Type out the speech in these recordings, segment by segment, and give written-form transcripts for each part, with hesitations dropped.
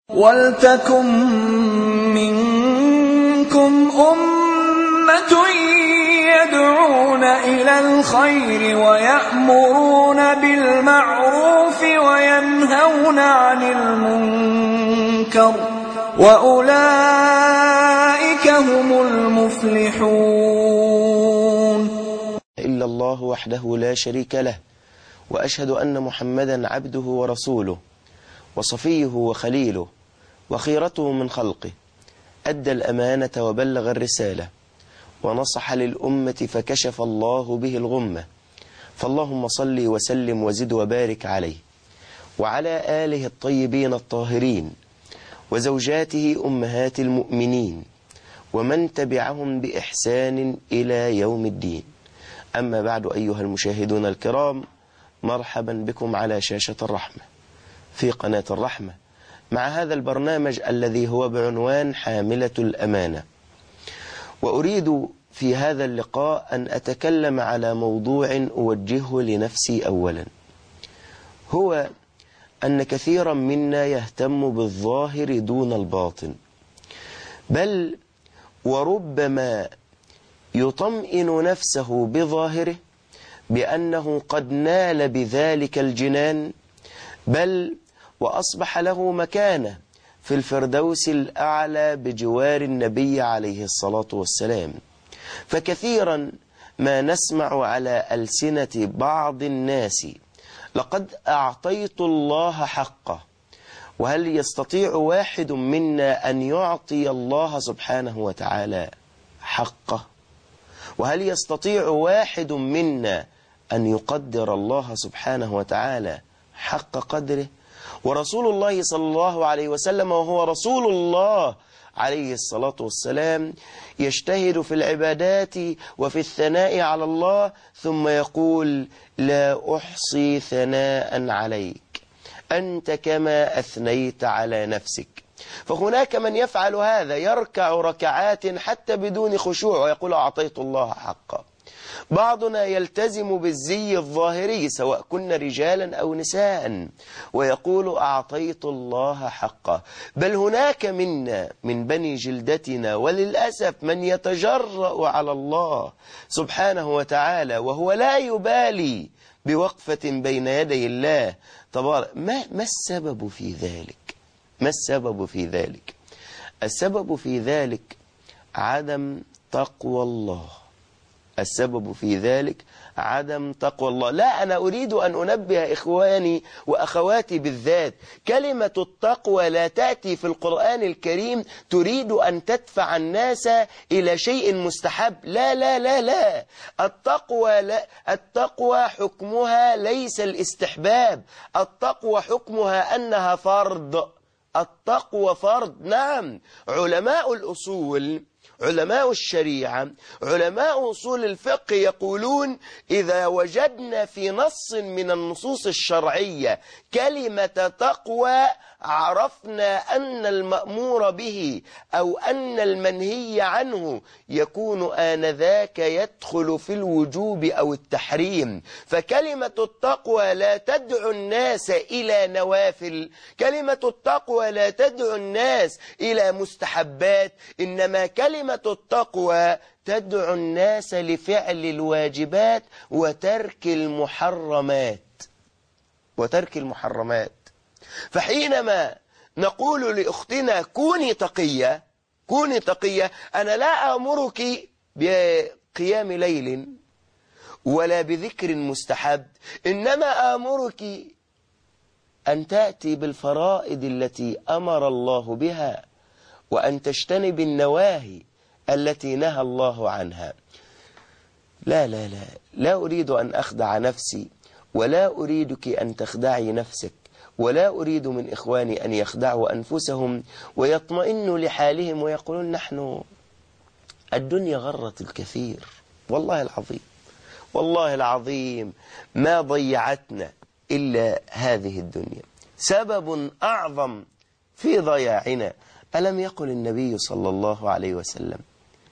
وَلْتَكُن مِّنكُمْ أُمَّةٌ يَدْعُونَ إِلَى الْخَيْرِ وَيَأْمُرُونَ بِالْمَعْرُوفِ وَيَنْهَوْنَ عَنِ الْمُنكَرِ وَأُولَئِكَ هُمُ الْمُفْلِحُونَ. إلا الله وحده لا شريك له، وأشهد أن محمدا عبده ورسوله وصفيه وخليله وخيرته من خلقه، أدى الأمانة وبلغ الرسالة ونصح للأمة فكشف الله به الغمة، فاللهم صل وسلم وزد وبارك عليه وعلى آله الطيبين الطاهرين وزوجاته أمهات المؤمنين ومن تبعهم بإحسان إلى يوم الدين. أما بعد، أيها المشاهدون الكرام، مرحبا بكم على شاشة الرحمة في قناة الرحمة مع هذا البرنامج الذي هو بعنوان حاملة الأمانة. وأريد في هذا اللقاء أن أتكلم على موضوع أوجهه لنفسي أولا، هو أن كثيرا منا يهتم بالظاهر دون الباطن، بل وربما يطمئن نفسه بظاهره بأنه قد نال بذلك الجنان، بل وأصبح له مكانة في الفردوس الأعلى بجوار النبي عليه الصلاة والسلام. فكثيرا ما نسمع على ألسنة بعض الناس: لقد أعطيت الله حقه. وهل يستطيع واحد منا أن يعطي الله سبحانه وتعالى حقه؟ وهل يستطيع واحد منا أن يقدر الله سبحانه وتعالى حق قدره؟ ورسول الله صلى الله عليه وسلم، وهو رسول الله عليه الصلاة والسلام، يجتهد في العبادات وفي الثناء على الله ثم يقول: لا أحصي ثناء عليك، أنت كما أثنيت على نفسك. فهناك من يفعل هذا، يركع ركعات حتى بدون خشوع ويقول: أعطيت الله حقا. بعضنا يلتزم بالزي الظاهري سواء كنا رجالا أو نساء ويقول: أعطيت الله حقه. بل هناك منا من بني جلدتنا وللأسف من يتجرأ على الله سبحانه وتعالى وهو لا يبالي بوقفة بين يدي الله تبارك. ما السبب في ذلك؟ ما السبب في ذلك؟ السبب في ذلك عدم تقوى الله. السبب في ذلك عدم تقوى الله. لا، أنا أريد أن أنبه إخواني وأخواتي بالذات، كلمة التقوى لا تأتي في القرآن الكريم تريد أن تدفع الناس إلى شيء مستحب. لا لا لا لا، التقوى حكمها ليس الاستحباب، التقوى حكمها أنها فرض. التقوى فرض. نعم، علماء الأصول، علماء الشريعة، علماء أصول الفقه يقولون: إذا وجدنا في نص من النصوص الشرعية كلمة تقوى عرفنا أن المأمور به أو أن المنهي عنه يكون آنذاك يدخل في الوجوب أو التحريم. فكلمة التقوى لا تدعو الناس إلى نوافل، كلمة التقوى لا تدعو الناس إلى مستحبات، إنما كلمة التقوى تدعو الناس لفعل الواجبات وترك المحرمات. وترك المحرمات. فحينما نقول لأختنا: كوني تقية، كوني تقية، أنا لا آمرك بقيام ليل ولا بذكر مستحب، إنما آمرك أن تأتي بالفرائض التي أمر الله بها وأن تجتنب النواهي التي نهى الله عنها. لا لا لا، لا أريد أن أخدع نفسي، ولا أريدك أن تخدعي نفسك، ولا أريد من إخواني أن يخدعوا أنفسهم ويطمئنوا لحالهم ويقولون: نحن الدنيا غرت الكثير. والله العظيم، والله العظيم ما ضيعتنا إلا هذه الدنيا. سبب أعظم في ضياعنا، ألم يقل النبي صلى الله عليه وسلم: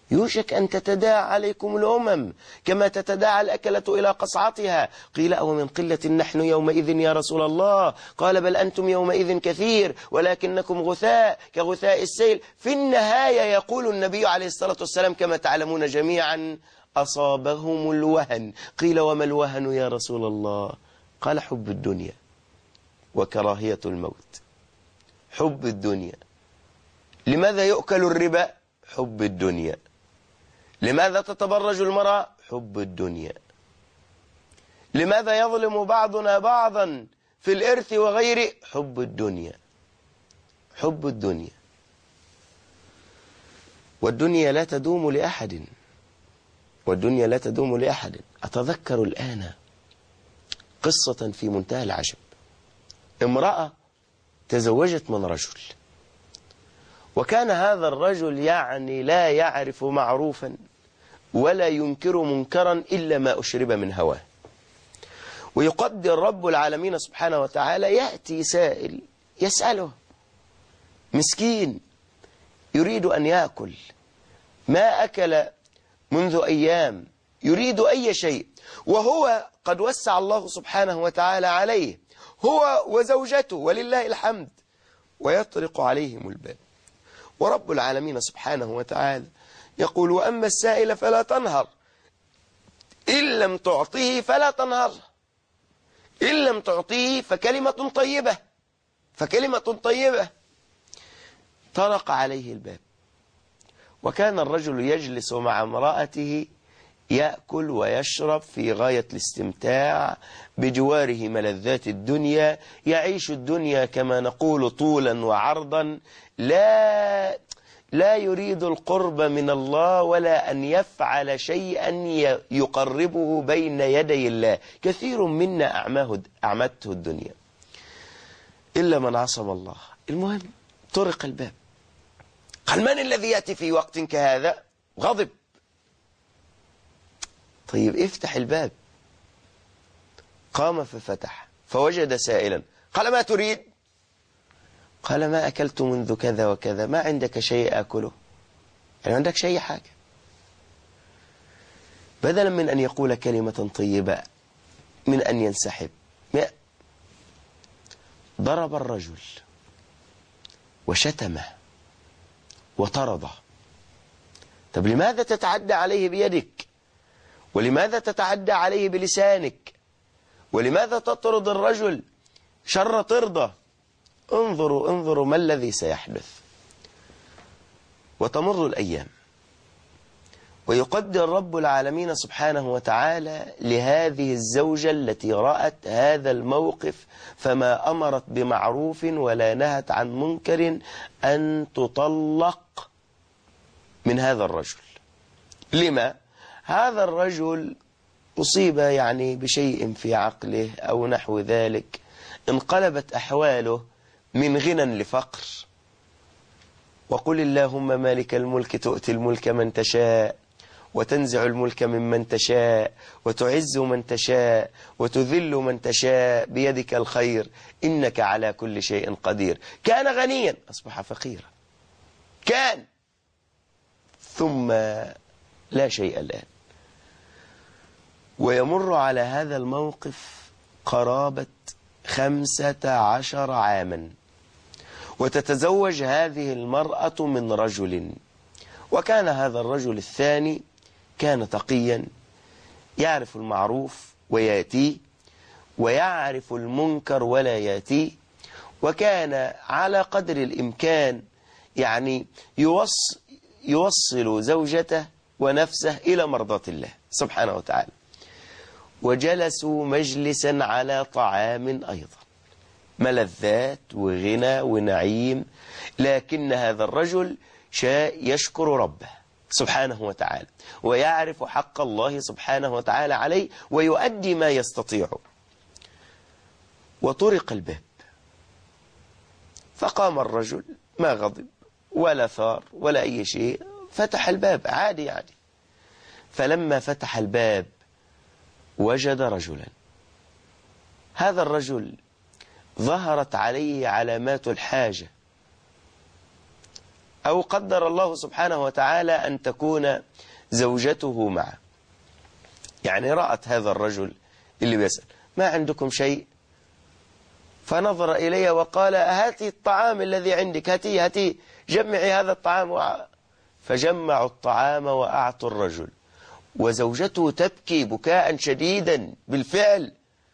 يوشك أن تتداعى عليكم الأمم كما تتداعى الأكلة إلى قصعتها. قيل أو من قلة نحن يومئذ يا رسول الله؟ قال بل أنتم يومئذ كثير ولكنكم غثاء كغثاء السيل. في النهاية يقول النبي عليه الصلاة والسلام كما تعلمون جميعا أصابهم الوهن. قيل وما الوهن يا رسول الله؟ قال حب الدنيا وكراهية الموت. حب الدنيا. لماذا يؤكل الربا؟ حب الدنيا. لماذا تتبرج المرأة؟ حب الدنيا. لماذا يظلم بعضنا بعضا في الإرث وغيره؟ حب الدنيا. حب الدنيا. والدنيا لا تدوم لأحد. والدنيا لا تدوم لأحد. أتذكر الآن قصة في منتهى العجب. امرأة تزوجت من رجل، وكان هذا الرجل يعني لا يعرف معروفا ولا ينكر منكرا إلا ما أشرب من هواه. ويقدر رب العالمين سبحانه وتعالى يأتي سائل يسأله، مسكين يريد أن يأكل، ما أكل منذ أيام، يريد أي شيء، وهو قد وسع الله سبحانه وتعالى عليه هو وزوجته ولله الحمد، ويطرق عليهم الباب. ورب العالمين سبحانه وتعالى يقول وأما السائل فلا تنهر، إن لم تعطيه فلا تنهر، إن لم تعطيه فكلمة طيبة، فكلمة طيبة. طرق عليه الباب، وكان الرجل يجلس مع امرأته يأكل ويشرب في غاية الاستمتاع بجواره ملذات الدنيا، يعيش الدنيا كما نقول طولا وعرضا، لا يريد القرب من الله ولا أن يفعل شيئا يقربه بين يدي الله. كثير منا أعمته الدنيا إلا من عصم الله. المهم طرق الباب، قال من الذي يأتي في وقت كهذا؟ غضب. طيب افتح الباب. قام ففتح فوجد سائلا. قال ما تريد؟ قال ما أكلت منذ كذا وكذا. ما عندك شيء أكله؟ يعني عندك شيء حاجة؟ بدلا من أن يقول كلمة طيبة، من أن ينسحب، ضرب الرجل وشتمه وطرده. طب لماذا تتعدى عليه بيدك؟ ولماذا تتعدى عليه بلسانك؟ ولماذا تطرد الرجل شر طردة؟ انظروا ما الذي سيحدث. وتمر الأيام، ويقدر رب العالمين سبحانه وتعالى لهذه الزوجة التي رأت هذا الموقف فما أمرت بمعروف ولا نهت عن منكر أن تطلق من هذا الرجل. لما؟ هذا الرجل أصيب يعني بشيء في عقله أو نحو ذلك، انقلبت أحواله من غنى لفقر. وقل اللهم مالك الملك تؤتي الملك من تشاء وتنزع الملك ممن تشاء وتعز من تشاء وتذل من تشاء بيدك الخير إنك على كل شيء قدير. كان غنيا أصبح فقيرا، كان ثم لا شيء الآن. ويمر على هذا الموقف قرابة 15 عاما، وتتزوج هذه المرأة من رجل، وكان هذا الرجل الثاني كان تقيا يعرف المعروف وياتيه، ويعرف المنكر ولا ياتيه، وكان على قدر الإمكان يعني يوصل زوجته ونفسه إلى مرضاة الله سبحانه وتعالى. وجلسوا مجلسا على طعام أيضا، ملذات وغنى ونعيم، لكن هذا الرجل يشكر ربه سبحانه وتعالى ويعرف حق الله سبحانه وتعالى عليه ويؤدي ما يستطيع. وطرق الباب، فقام الرجل ما غضب ولا ثار ولا أي شيء، فتح الباب عادي يعني. فلما فتح الباب وجد رجلا، هذا الرجل ظهرت عليه علامات الحاجة، أو قدر الله سبحانه وتعالى أن تكون زوجته معه. يعني رأت هذا الرجل اللي بيسأل: ما عندكم شيء؟ فنظر إلي وقال: هاتي الطعام الذي عندك، هاتي جمعي هذا الطعام. فجمعوا الطعام وأعطوا الرجل، وزوجته تبكي بكاء شديدا بالفعل.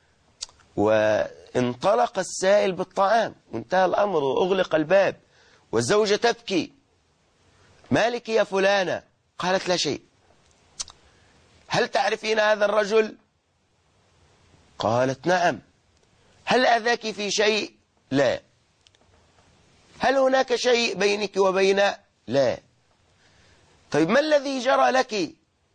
وانطلق السائل بالطعام، وانتهى الأمر وأغلق الباب، والزوجة تبكي: مالك يا فلانة؟ قالت: لا شيء. هل تعرفين هذا الرجل؟ قالت: نعم. هل أذاك في شيء؟ لا. هل هناك شيء بينك وبينه؟ لا. طيب ما الذي جرى لك؟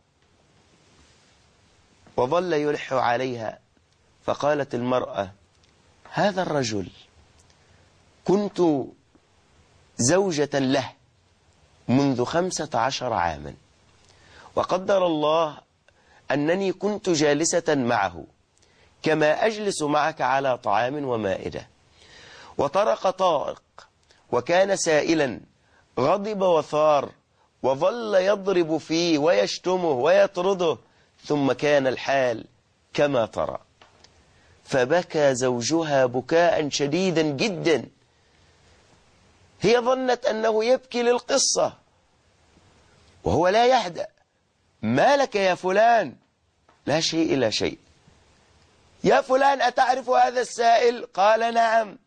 وظل يلح عليها. فقالت المرأة: هذا الرجل كنت زوجة له منذ 15 عاما، وقدر الله أنني كنت جالسة معه كما أجلس معك على طعام ومائدة، وطرق طارق وكان سائلا، غضب وثار وظل يضرب فيه ويشتمه ويطرده، ثم كان الحال كما ترى. فبكى زوجها بكاء شديدا جدا. هي ظنت أنه يبكي للقصة وهو لا يهدأ. ما لك يا فلان؟ لا شيء لا شيء. يا فلان أتعرف هذا السائل؟ قال: نعم.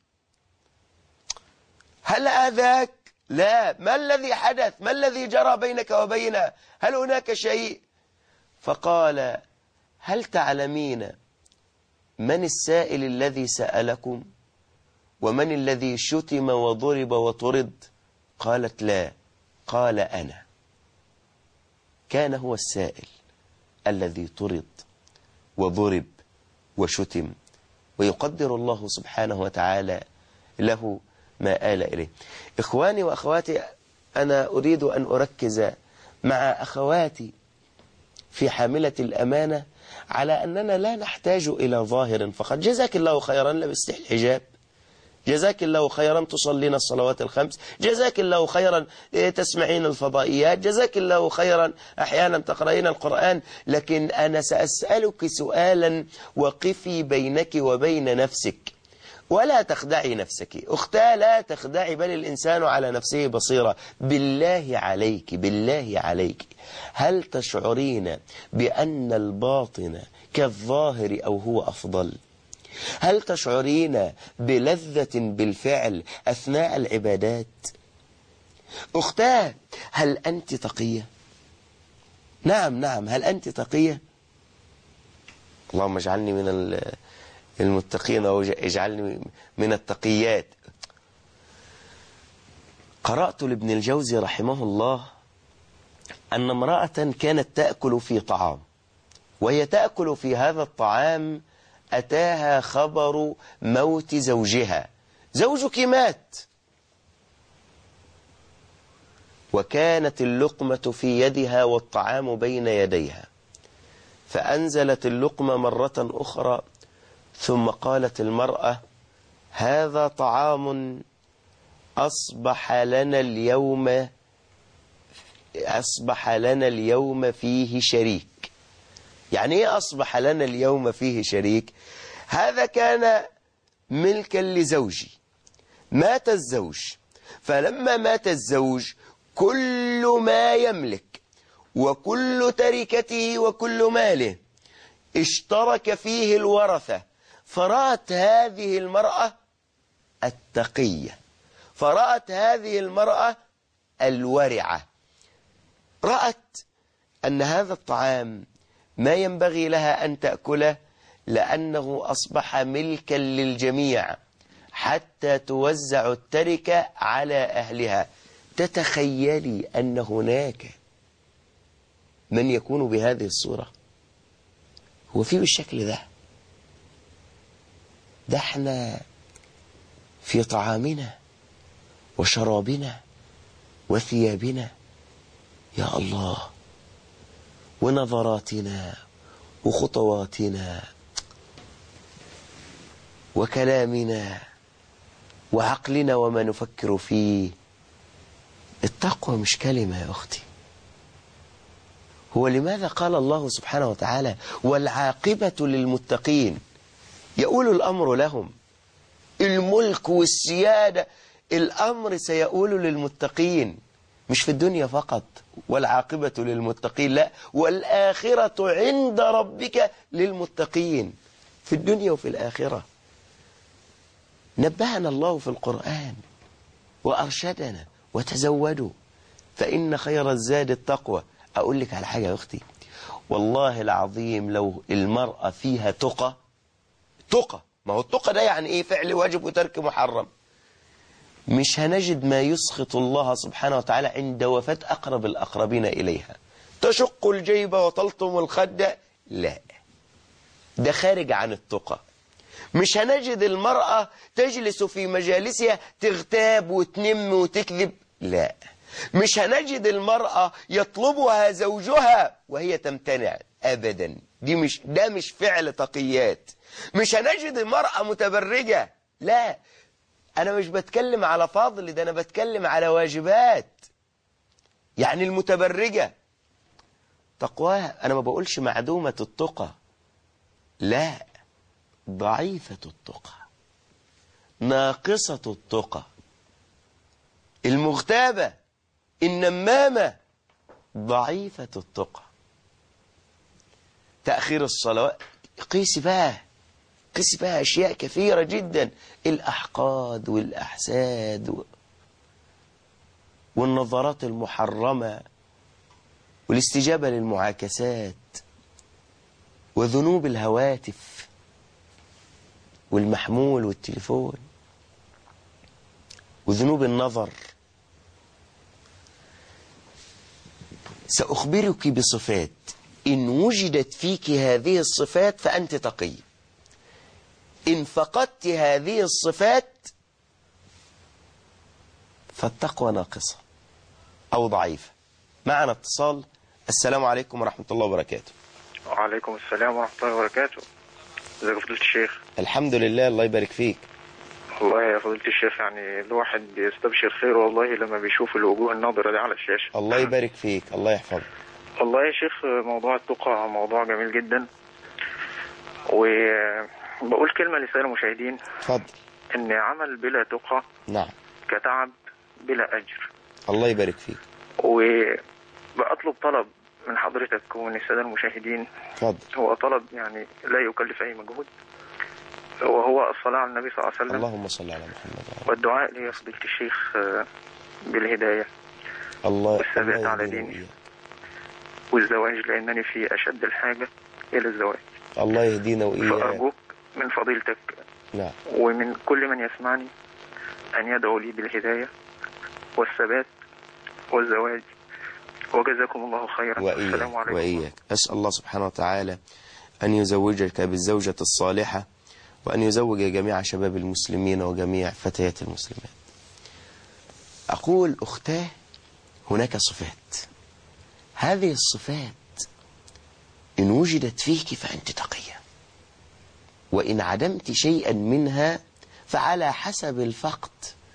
هل آذاك؟ لا. ما الذي حدث؟ ما الذي جرى بينك وبينه؟ هل هناك شيء؟ فقال: هل تعلمين من السائل الذي سألكم؟ ومن الذي شتم وضرب وطرد؟ قالت: لا. قال: أنا. كان هو السائل الذي طرد وضرب وشتم، ويقدر الله سبحانه وتعالى له ما آل إليه. إخواني وأخواتي، أنا أريد أن أركز مع أخواتي في حاملة الأمانة على أننا لا نحتاج إلى ظاهر فقط. جزاك الله خيرا لبست الحجاب، جزاك الله خيرا تصلين الصلوات الخمس، جزاك الله خيرا تسمعين الفضائيات، جزاك الله خيرا أحيانا تقرأين القرآن. لكن أنا سأسألك سؤالا وقفي بينك وبين نفسك ولا تخدعي نفسك. أختاه لا تخدعي، بل الإنسان على نفسه بصيرة. بالله عليك، بالله عليك، هل تشعرين بأن الباطن كالظاهر أو هو أفضل؟ هل تشعرين بلذة بالفعل أثناء العبادات؟ أختاه، هل أنت تقية؟ نعم نعم، هل أنت تقية؟ اللهم اجعلني من المتقين واجعلني من التقيات. قرأت لابن الجوزي رحمه الله أن امرأة كانت تأكل في طعام، وهي تأكل في هذا الطعام أتاها خبر موت زوجها. زوجك مات، وكانت اللقمة في يدها والطعام بين يديها، فأنزلت اللقمة مرة أخرى، ثم قالت المرأة: هذا طعام أصبح لنا اليوم فيه شريك. يعني إيه أصبح لنا اليوم فيه شريك؟ هذا كان ملكا لزوجي، مات الزوج، فلما مات الزوج كل ما يملك وكل تركته وكل ماله اشترك فيه الورثة. فرأت هذه المرأة التقية، فرأت هذه المرأة الورعة، رأت أن هذا الطعام ما ينبغي لها أن تأكله، لأنه أصبح ملكا للجميع حتى توزع التركة على أهلها. تتخيلي أن هناك من يكون بهذه الصورة؟ هو فيه بالشكل ده؟ ده احنا في طعامنا وشرابنا وثيابنا يا الله، ونظراتنا وخطواتنا وكلامنا وعقلنا وما نفكر فيه. التقوى مش كلمة يا أختي. هو لماذا قال الله سبحانه وتعالى والعاقبة للمتقين؟ يقول الأمر لهم، الملك والسيادة، الأمر سيقول للمتقين، مش في الدنيا فقط والعاقبة للمتقين، لا، والآخرة عند ربك للمتقين، في الدنيا وفي الآخرة. نبهنا الله في القرآن وأرشدنا وتزودوا فإن خير الزاد التقوى. أقول لك على حاجة يا أختي، والله العظيم لو المرأة فيها تقى، ما هو التقى ده يعني إيه؟ فعل واجب وترك محرم. مش هنجد ما يسخط الله سبحانه وتعالى عند وفاة أقرب الأقربين إليها. تشق الجيب وتلطم الخد، لا، ده خارج عن التقى. مش هنجد المرأة تجلس في مجالسها تغتاب وتنم وتكذب، لا. مش هنجد المرأة يطلبها زوجها وهي تمتنع أبدا، ده مش فعل تقيات. مش هنجد المرأة متبرجة، لا. أنا مش بتكلم على فاضل، ده أنا بتكلم على واجبات. يعني المتبرجة تقواها، أنا ما بقولش معدومة التقى، لا، ضعيفة التقى، ناقصة التقى، المغتابة، النمامة، ضعيفة التقى. تأخير الصلوات، قيسي بقى أشياء كثيرة جدا، الأحقاد والأحساد والنظرات المحرمة والاستجابة للمعاكسات وذنوب الهواتف والمحمول والتليفون وذنوب النظر. سأخبرك بصفات إن وجدت فيك هذه الصفات فأنت تقي، إن فقدت هذه الصفات فالتقوى ناقصة أو ضعيفة. معنا اتصال. السلام عليكم ورحمة الله وبركاته. وعليكم السلام ورحمة الله وبركاته. ازيك يا فضيلة الشيخ؟ الحمد لله، الله يبارك فيك. والله يا فضيلة الشيخ يعني الواحد بيستبشر خير والله لما بيشوف الوجوه الناظرة دي على الشاشة. الله يبارك فيك، الله يحفظك. والله يا شيخ موضوع التقى موضوع جميل جدا، وبقول كلمة لسائر المشاهدين. اتفضل. ان عمل بلا تقى نعم كتعب بلا أجر. الله يبارك فيك. وبأطلب طلب من حضرتك ومن السادة المشاهدين. اتفضل. هو طلب يعني لا يكلف أي مجهود، وهو الصلاة على النبي صلى الله عليه وسلم. اللهم صل على محمد. والدعاء لي يا فضيلة الشيخ بالهداية والثبات على ديني والزواج، لأنني في أشد الحاجة إلى الزواج. الله يهدينا وإياك. فأرجوك من فضيلتك نعم ومن كل من يسمعني أن يدعو لي بالهداية والثبات والزواج، وجزاكم الله خيرا. السلام عليكم. وإياك. أسأل الله سبحانه وتعالى أن يزوجك بالزوجة الصالحة، وأن يزوج جميع شباب المسلمين وجميع فتيات المسلمات. أقول أختاه هناك صفات، هذه الصفات إن وجدت فيك فأنت تقية، وإن عدمت شيئا منها فعلى حسب الفقد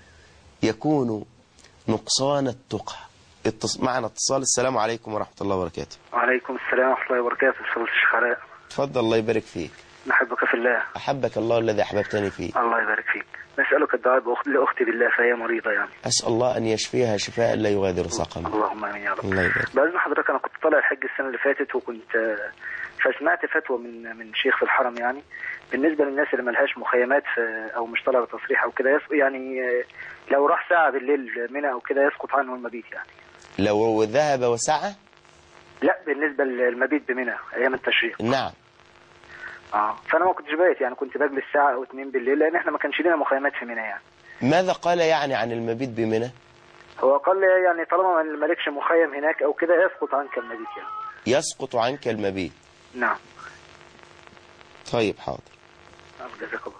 يكون نقصان التقى. معنا اتصال. السلام عليكم ورحمة الله وبركاته. وعليكم السلام ورحمة الله وبركاته. فضيلة الشيخ علاء. تفضل. الله يبارك فيك. نحبك في الله. أحبك الله الذي أحببتني فيه. الله يبارك فيك. نسألك الدعاء لأختي بالله، فهي مريضة يعني. أسأل الله أن يشفيها شفاء لا يغادر سقما. اللهم آمين يا رب. الله يبارك. بإذن حضرتك أنا كنت طالع الحج السنة اللي فاتت، وكنت فسمعت فتوى من شيخ في الحرم يعني بالنسبة للناس اللي ملهاش مخيمات أو مش طالعة تصريح أو كده، يعني لو راح ساعة بالليل منى أو كده يسقط عنه المبيت يعني. لو ذهب وسعى؟ لا، بالنسبة للمبيت بمنى أيام التشريق. نعم. فأنا ما كنتش بايت يعني، كنت بجلس ساعة أو 2 بالليل، لأن إحنا ما كانش لنا مخيمات في منى يعني. ماذا قال يعني عن المبيت بمنى؟ هو قال لي يعني طالما ما لكش مخيم هناك أو كده يسقط عنك المبيت يعني. يسقط عنك المبيت. نعم. طيب حاضر. جزاك الله.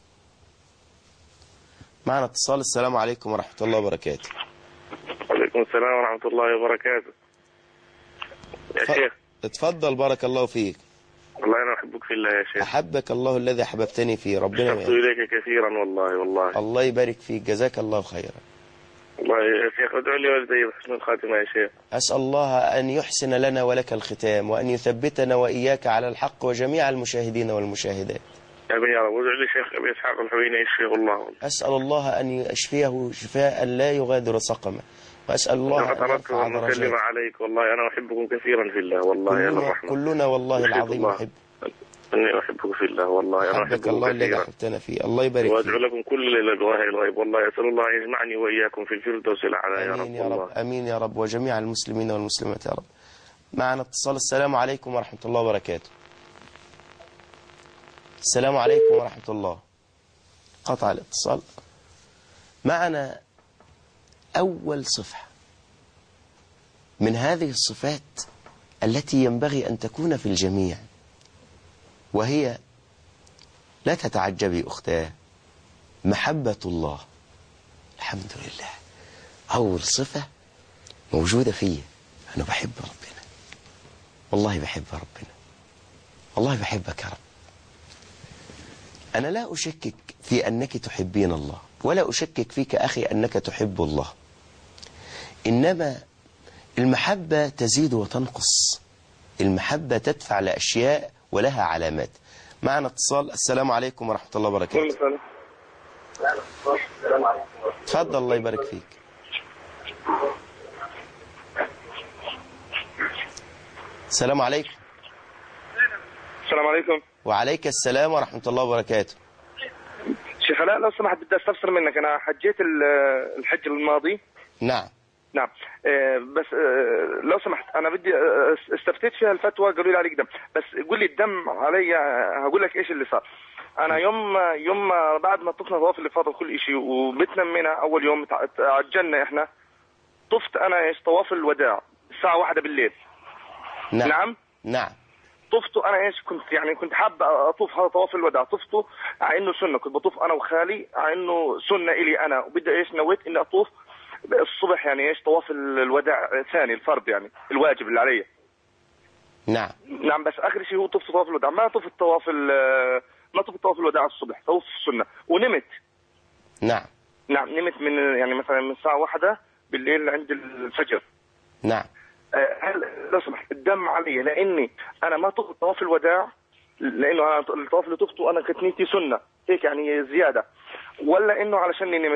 معنا اتصال. السلام عليكم ورحمة الله وبركاته. وعليكم السلام ورحمة الله وبركاته. يا شيخ اتفضل. بارك الله فيك. والله أنا أحبك في الله يا شيخ. أحبك الله الذي أحببتني فيه. ربنا أشتقت إليك كثيرا والله. الله يبارك فيك. جزاك الله خيرا. الله الله يا شيخ ادعو لي والدي بحسن الخاتمة يا شيخ. أسأل الله أن يحسن لنا ولك الختام، وأن يثبتنا وإياك على الحق وجميع المشاهدين والمشاهدات. امين يا رب. وادعو لي شيخ ابي اسحاق الحويني يشفيه الله. أسأل الله أن يشفيه شفاء لا يغادر سقما، وأسأل الله أن يرفع درجاته. عليك والله أنا أحبكم كثيرا في الله والله يا الرحمن. كلنا والله العظيم نحب. أني أحبك في الله والله أنا أحبك الله الذي أحببتنا فيه. الله يبارك فيك. وأدعو لكم كل ليلة بظاهر الغيب والله أسأل الله أن يجمعني وإياكم في الفردوس الأعلى يا رب. آمين يا رب. آمين يا رب، وجميع المسلمين والمسلمات يا رب. معنا اتصال. السلام عليكم ورحمة الله وبركاته. السلام عليكم ورحمة الله. قطع الاتصال. معنا أول صفة من هذه الصفات التي ينبغي أن تكون في الجميع، وهي لا تتعجبي أختاه، محبة الله. الحمد لله، أول صفة موجودة فيه، أنا بحب ربنا، والله بحب ربنا، والله بحبك يا رب. أنا لا أشكك في أنك تحبين الله، ولا أشكك فيك أخي أنك تحب الله، إنما المحبة تزيد وتنقص، المحبة تدفع لأشياء ولها علامات. معنا اتصال. السلام عليكم ورحمة الله وبركاته. تفضل الله يبارك فيك. السلام عليكم. السلام عليكم. وعليك السلام ورحمة الله وبركاته. شيخ علاء لو سمحت بدي استفسر منك، أنا حجيت الحج الماضي. نعم نعم. بس لو سمحت أنا بدي استفتيت فيها الفتوى، قالوا لي عليك دم، بس قول لي الدم علي. هقول لك إيش اللي صار. أنا يوم بعد ما طفنا طواف الإفاضة وكل إشي وبتنا منها أول يوم عجلنا إحنا، طفت أنا إيش طواف الوداع الساعة 1 بالليل. نعم نعم, نعم. طفته أنا إيش كنت حاب أطوف هذا طواف الوداع، طفته على إنه سنة، كنت بطوف أنا وخالي على إنه سنة إلي أنا، وبدي إيش نويت إني أطوف الصبح يعني إيش طواف الوداع ثاني الفرض يعني الواجب اللي علي. نعم نعم. بس آخر شيء هو طفت طواف الوداع، ما طفت طواف الوداع الصبح، طوف السنة ونمت. نعم نعم. نمت من يعني مثلا من الساعة 1 بالليل عند الفجر. نعم. هل لو سمحت الدم علي لاني انا ما طفت طواف الوداع، لانه انا الطواف اللي طفته انا كانت نيتي سنه هيك يعني زياده، ولا انه علشاني نمت؟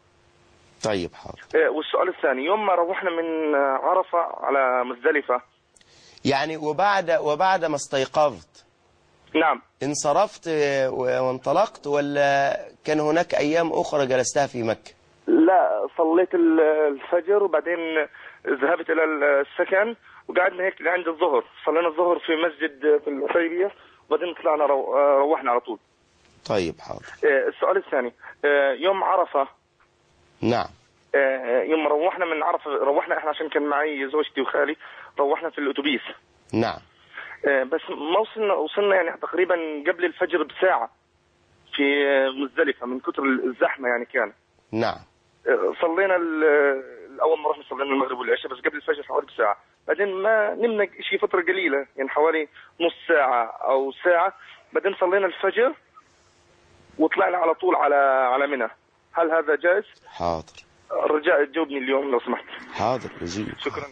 طيب حاضر. والسؤال الثاني، يوم ما روحنا من عرفه على مزدلفه يعني وبعد ما استيقظت، نعم، انصرفت وانطلقت، ولا كان هناك ايام اخرى جلستها في مكه؟ لا، صليت الفجر وبعدين ذهبت إلى السكن وقعدنا هيك عند الظهر، صلينا الظهر في مسجد في الحديبية وبعدين طلعنا روحنا على طول. طيب حاضر. السؤال الثاني، يوم عرفة. نعم. يوم روحنا من عرفة، روحنا احنا عشان كان معي زوجتي وخالي، روحنا في الأتوبيس. نعم. بس ما وصلنا يعني تقريبا قبل الفجر بساعة في مزدلفة من كتر الزحمة يعني كان. نعم. صلينا اول ما رحنا صلينا المغرب والعشاء بس قبل الفجر حوالي بساعه، بعدين ما نمنا شيء فتره قليله يعني حوالي نص ساعه او ساعه، بعدين صلينا الفجر وطلعنا على طول على منى. هل هذا جائز؟ حاضر. الرجاء تجاوبني اليوم لو سمحت. حاضر أجيب. شكرا.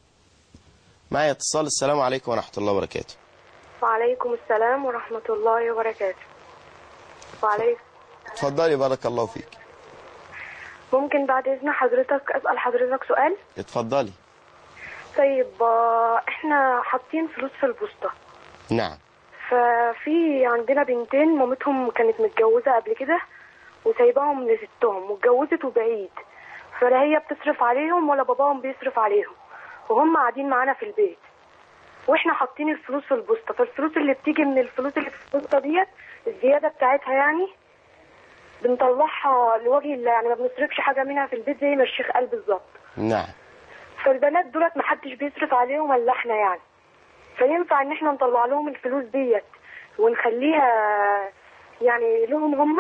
معي اتصال. السلام عليكم ورحمه الله وبركاته. وعليكم السلام ورحمه الله وبركاته. وعليكم. اتفضلي بارك الله فيك. ممكن بعد إذن حضرتك أسأل حضرتك سؤال؟ اتفضلي. طيب احنا حاطين فلوس في البوسطة. نعم. ففي عندنا بنتين مامتهم كانت متجوزة قبل كده وسايباهم لستهم واتجوزت وبعيد، فلا هي بتصرف عليهم ولا باباهم بيصرف عليهم، وهم قاعدين معانا في البيت واحنا حاطين الفلوس في البوسطة. فالفلوس اللي بتيجي من الفلوس اللي في البوسطة ديت الزيادة بتاعتها يعني بنطلعها لوجه الله، يعني ما بنصرفش حاجة منها في البيت زي ما الشيخ قال بالظبط. نعم. فالبنات دولت ما حدش بيصرف عليهم الا احنا يعني، فينفع ان احنا نطلع لهم الفلوس ديت ونخليها يعني لهم هم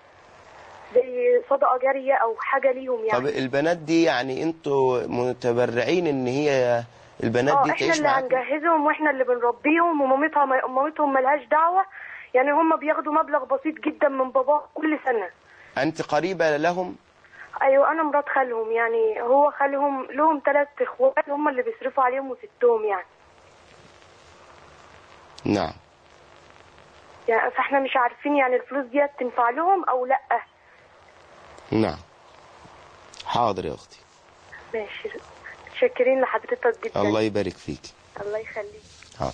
زي صدقة جارية او حاجة ليهم يعني. طب البنات دي يعني انتوا متبرعين ان هي البنات دي تعيش احنا اللي هنجهزهم واحنا اللي بنربيهم، ومامتهم ملهاش دعوة يعني، هم بياخدوا مبلغ بسيط جدا من بابا كل سنة. أنت قريبة لهم؟ ايوه انا مرات خالهم، يعني هو خالهم لهم 3 اخوات هم اللي بيصرفوا عليهم وستهم يعني. نعم. يعني فاحنا مش عارفين يعني الفلوس دي تنفع لهم او لا. نعم. حاضر يا اختي. ماشي، متشكرين لحضرتك جدا. الله يبارك فيك. الله يخليك. حاضر.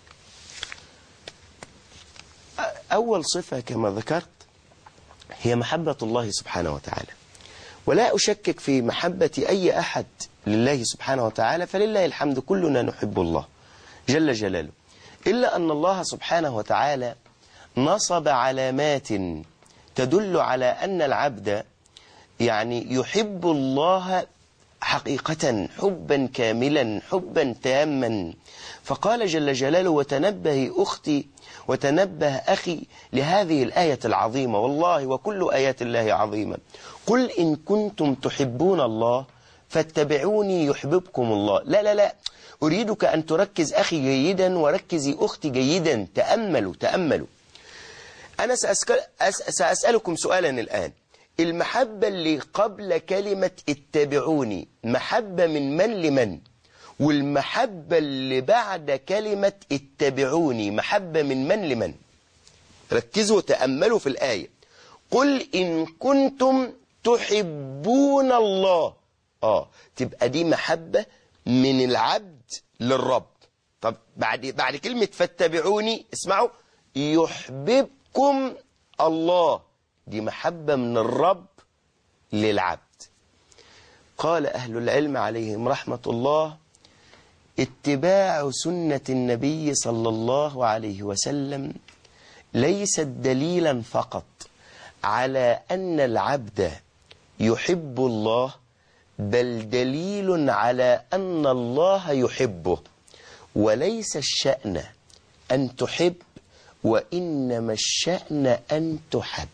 اول صفة كما ذكرت هي محبة الله سبحانه وتعالى، ولا أشكك في محبة أي أحد لله سبحانه وتعالى، فلله الحمد كلنا نحب الله جل جلاله، إلا أن الله سبحانه وتعالى نصب علامات تدل على أن العبد يعني يحب الله حقيقة حبا كاملا حبا تاما. فقال جل جلاله: وتنبهي أختي وتنبه أخي لهذه الآية العظيمة، والله وكل آيات الله عظيمة. قل إن كنتم تحبون الله فاتبعوني يحببكم الله. لا لا لا، أريدك أن تركز أخي جيدا وركزي أختي جيدا. تأملوا. أنا سأسألكم سؤالا الآن. المحبة اللي قبل كلمة اتبعوني محبة من لمن؟ والمحبة اللي بعد كلمة اتبعوني محبة من لمن؟ ركزوا وتأملوا في الآية. قل إن كنتم تحبون الله، تبقى دي محبة من العبد للرب. طب بعد كلمة فاتبعوني اسمعوا، يحببكم الله، دي محبة من الرب للعبد. قال أهل العلم عليهم رحمة الله: اتباع سنة النبي صلى الله عليه وسلم ليست دليلا فقط على أن العبد يحب الله، بل دليل على أن الله يحبه. وليس الشأن أن تحب، وإنما الشأن أن تحب.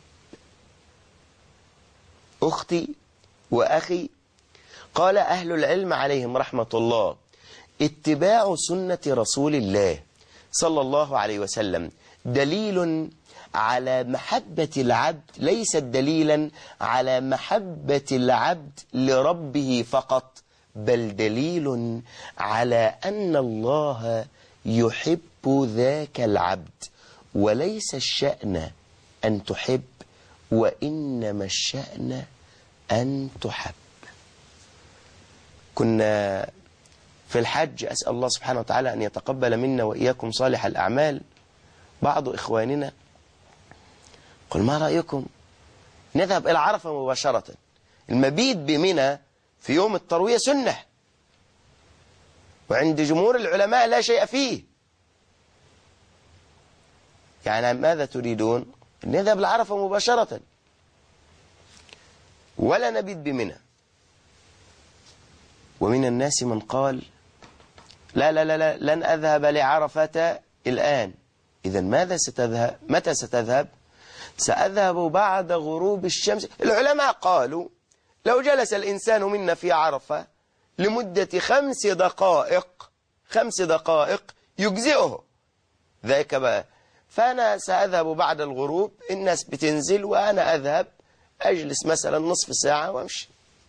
أختي وأخي، قال أهل العلم عليهم رحمة الله: اتباع سنة رسول الله صلى الله عليه وسلم دليل على محبة العبد، ليس دليلا على محبة العبد لربه فقط، بل دليل على أن الله يحب ذاك العبد. وليس الشأن أن تحب، وإنما الشأن أن تحب. كنا في الحج، أسأل الله سبحانه وتعالى أن يتقبل منا وإياكم صالح الأعمال، بعض إخواننا قل: ما رأيكم نذهب إلى عرفة مباشرة؟ المبيت بمنى في يوم التروية سنة، وعند جمهور العلماء لا شيء فيه. يعني ماذا تريدون؟ نذهب لعرفة مباشرة ولا نبيت بمنى. ومن الناس من قال: لا لا لا لا، لن أذهب لعرفة الآن. إذن ماذا ستذهب؟ متى ستذهب؟ سأذهب بعد غروب الشمس. العلماء قالوا: لو جلس الإنسان منا في عرفة لمدة 5 دقائق يجزئه ذاك بقى. فأنا سأذهب بعد الغروب، الناس بتنزل وأنا أذهب أجلس مثلا نصف ساعة وأمشي.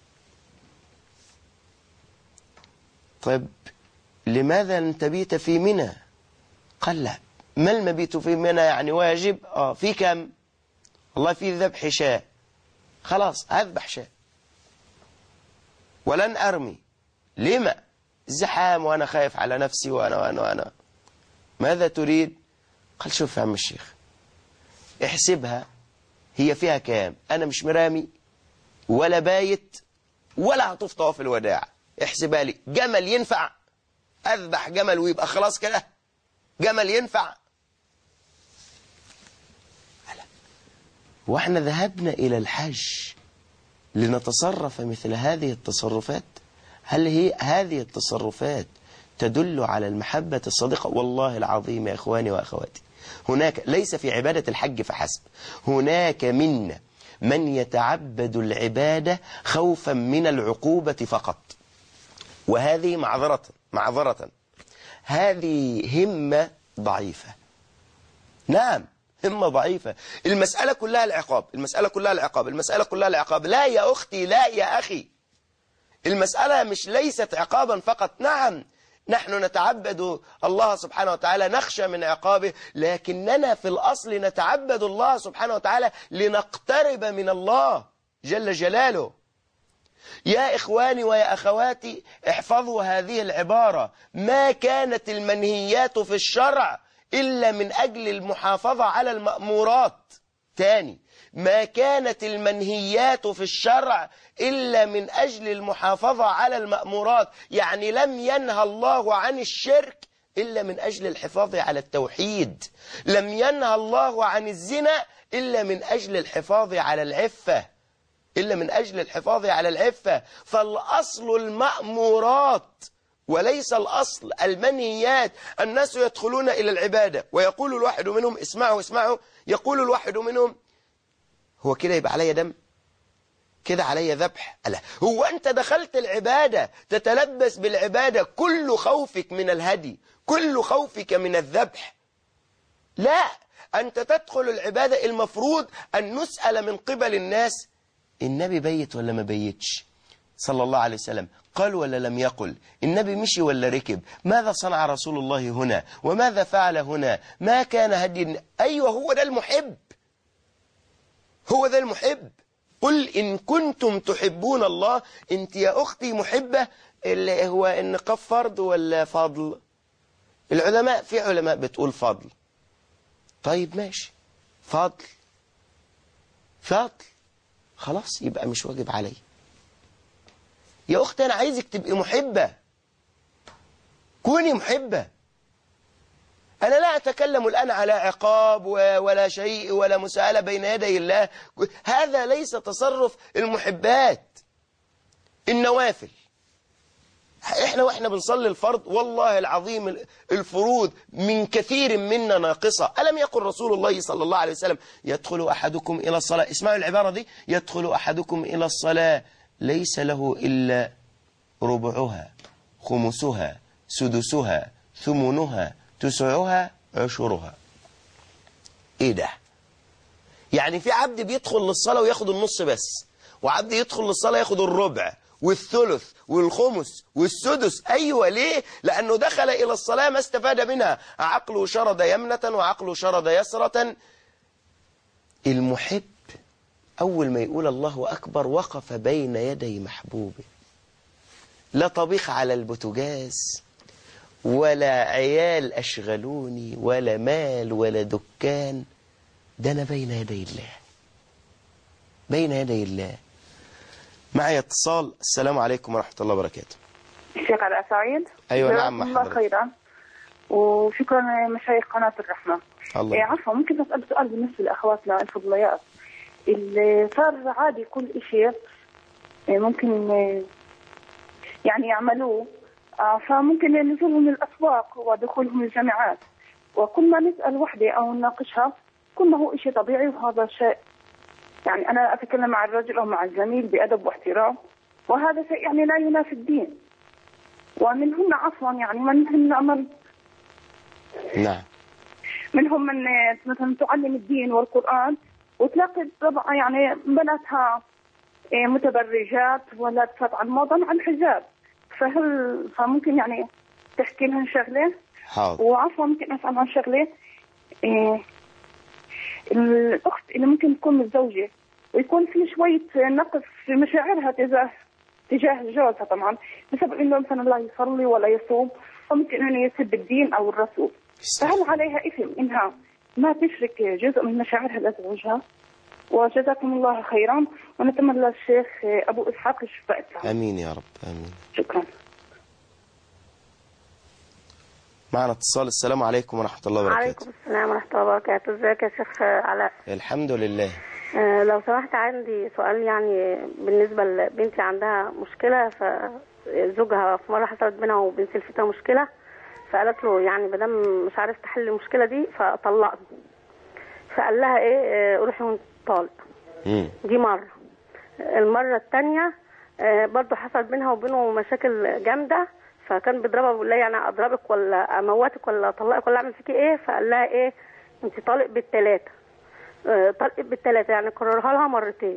طيب لماذا لن تبيت في منى؟ قال: لا. ما المبيت في منى يعني واجب؟ في كم؟ والله في ذبح شاة، خلاص أذبح شاة ولن أرمي. لما؟ الزحام وأنا خايف على نفسي وأنا ماذا تريد؟ قال: شوف يا عم الشيخ، احسبها هي فيها كام؟ أنا مش مرامي ولا بايت ولا هطوف طواف الوداع. احسبها لي. جمل ينفع؟ أذبح جمل ويبقى خلاص كده؟ جمل ينفع؟ وإحنا ذهبنا إلى الحج لنتصرف مثل هذه التصرفات؟ هل هي هذه التصرفات تدل على المحبة الصادقة؟ والله العظيم يا إخواني وأخواتي، هناك ليس في عبادة الحج فحسب، هناك منا من يتعبد العبادة خوفا من العقوبة فقط. وهذه معذرة هذه همة ضعيفة. نعم، همة ضعيفة. المسألة كلها العقاب، المسألة كلها العقاب، المسألة كلها العقاب. لا يا أختي، لا يا أخي، المسألة مش ليست عقابا فقط. نعم نحن نتعبد الله سبحانه وتعالى نخشى من عقابه، لكننا في الأصل نتعبد الله سبحانه وتعالى لنقترب من الله جل جلاله. يا إخواني ويا أخواتي، احفظوا هذه العبارة: ما كانت المنهيات في الشرع إلا من أجل المحافظة على المأمورات. تاني، ما كانت المنهيات في الشرع إلا من أجل المحافظة على المأمورات. يعني لم ينهى الله عن الشرك إلا من أجل الحفاظ على التوحيد، لم ينهى الله عن الزنا إلا من أجل الحفاظ على العفة، إلا من أجل الحفاظ على العفة. فالأصل المأمورات وليس الأصل المنهيات. الناس يدخلون إلى العبادة ويقول الواحد منهم، اسمعوا، يقول الواحد منهم: هو كده يبقى علي دم؟ كده علي ذبح؟ ألا هو أنت دخلت العبادة تتلبس بالعبادة كل خوفك من الهدي، كل خوفك من الذبح؟ لا، أنت تدخل العبادة المفروض أن نسأل من قبل الناس: النبي بيت ولا ما بيتش صلى الله عليه وسلم؟ قال ولا لم يقل؟ النبي مشي ولا ركب؟ ماذا صنع رسول الله هنا وماذا فعل هنا؟ ما كان هدي؟ أيوة، هو ده المحب، هو ده المحب. قل إن كنتم تحبون الله. انت يا أختي محبة اللي هو النقاب فرض ولا فضل؟ العلماء، في علماء بتقول فضل. طيب ماشي، فضل خلاص، يبقى مش واجب علي. يا أختي أنا عايزك تبقي محبة، كوني محبة. أنا لا أتكلم الآن على عقاب ولا شيء ولا مساءلة بين يدي الله، هذا ليس تصرف المحبات. النوافل، إحنا بنصلي الفرض والله العظيم الفروض من كثير منا ناقصة. ألم يقل رسول الله صلى الله عليه وسلم: يدخل أحدكم إلى الصلاة، اسمعوا العبارة دي: يدخل أحدكم إلى الصلاة ليس له إلا ربعها، خمسها، سدسها، ثمنها، تسعها، عشرها. ايه ده؟ يعني في عبد بيدخل للصلاة وياخد النص بس، وعبد يدخل للصلاة ياخد الربع والثلث والخمس والسدس. أيوة، ليه؟ لأنه دخل إلى الصلاة ما استفاد منها، عقله شرد يمنة وعقله شرد يسرة. المحب أول ما يقول الله أكبر وقف بين يدي محبوبه، لا طبيخ على البوتجاز ولا عيال أشغلوني ولا مال ولا دكان، ده أنا بين يدي الله، بين يدي الله. معي اتصال. السلام عليكم ورحمة الله وبركاته. الشيخ علاء سعيد. أيوة نعم، الله خيرا وشكرا مشايخ قناة الرحمة. عفوا، ممكن أسأل سؤال بالنسبة لأخواتنا الفضليات اللي صار عادي كل شيء ممكن يعني يعملوه، فممكن نزولهم الأسواق ودخولهم الجامعات، وكل ما نسأل وحدة أو نناقشها كل ما هو شيء طبيعي، وهذا شيء يعني أنا أتكلم مع الرجل أو مع الزميل بأدب واحترام، وهذا شيء يعني لا ينافي الدين. ومنهم عفوا يعني منهم أمر، نعم، منهم من مثلا تعلم الدين والقرآن وتلاقي طبعا يعني بناتها متبرجات ولا تفات عن موضوع عن الحجاب، فممكن يعني تحكي لهم شغله؟ حاضر. وعفوا ممكن أسأل عن شغله؟ الأخت اللي ممكن تكون متزوجة ويكون في شوية نقص في مشاعرها تجاه جوزها، طبعا بسبب إنه مثلا لا يصلي ولا يصوم، وممكن إنه يسب الدين أو الرسول، فهل عليها إثم إنها ما تشرك جزء من مشاعرها لزوجها؟ وجزاكم الله خيرا، ونتمنى للشيخ أبو إسحاق الشفاء. آمين يا رب، آمين. شكرا. معنا اتصال. السلام عليكم ورحمة الله وبركاته. وعليكم السلام ورحمة الله وبركاته. ازيك يا شيخ علاء؟ الحمد لله. لو سمحت عندي سؤال، يعني بالنسبة لبنتي عندها مشكلة، فزوجها في مرة حصلت بينها وبين سلفتها مشكلة، فقالت له يعني مادام مش عارف تحل المشكلة دي فطلقني، فقال لها ايه روحي وانت طالق. دي مرة. المرة الثانية برضو حصل بينها وبينه مشاكل جامدة، فكان بيضربها بيقول لها يعني اضربك ولا اموتك ولا اطلقك ولا اعمل فيكي ايه، فقال لها ايه انت طالق بالثلاثه، طالق بالثلاثه، يعني كررها لها مرتين.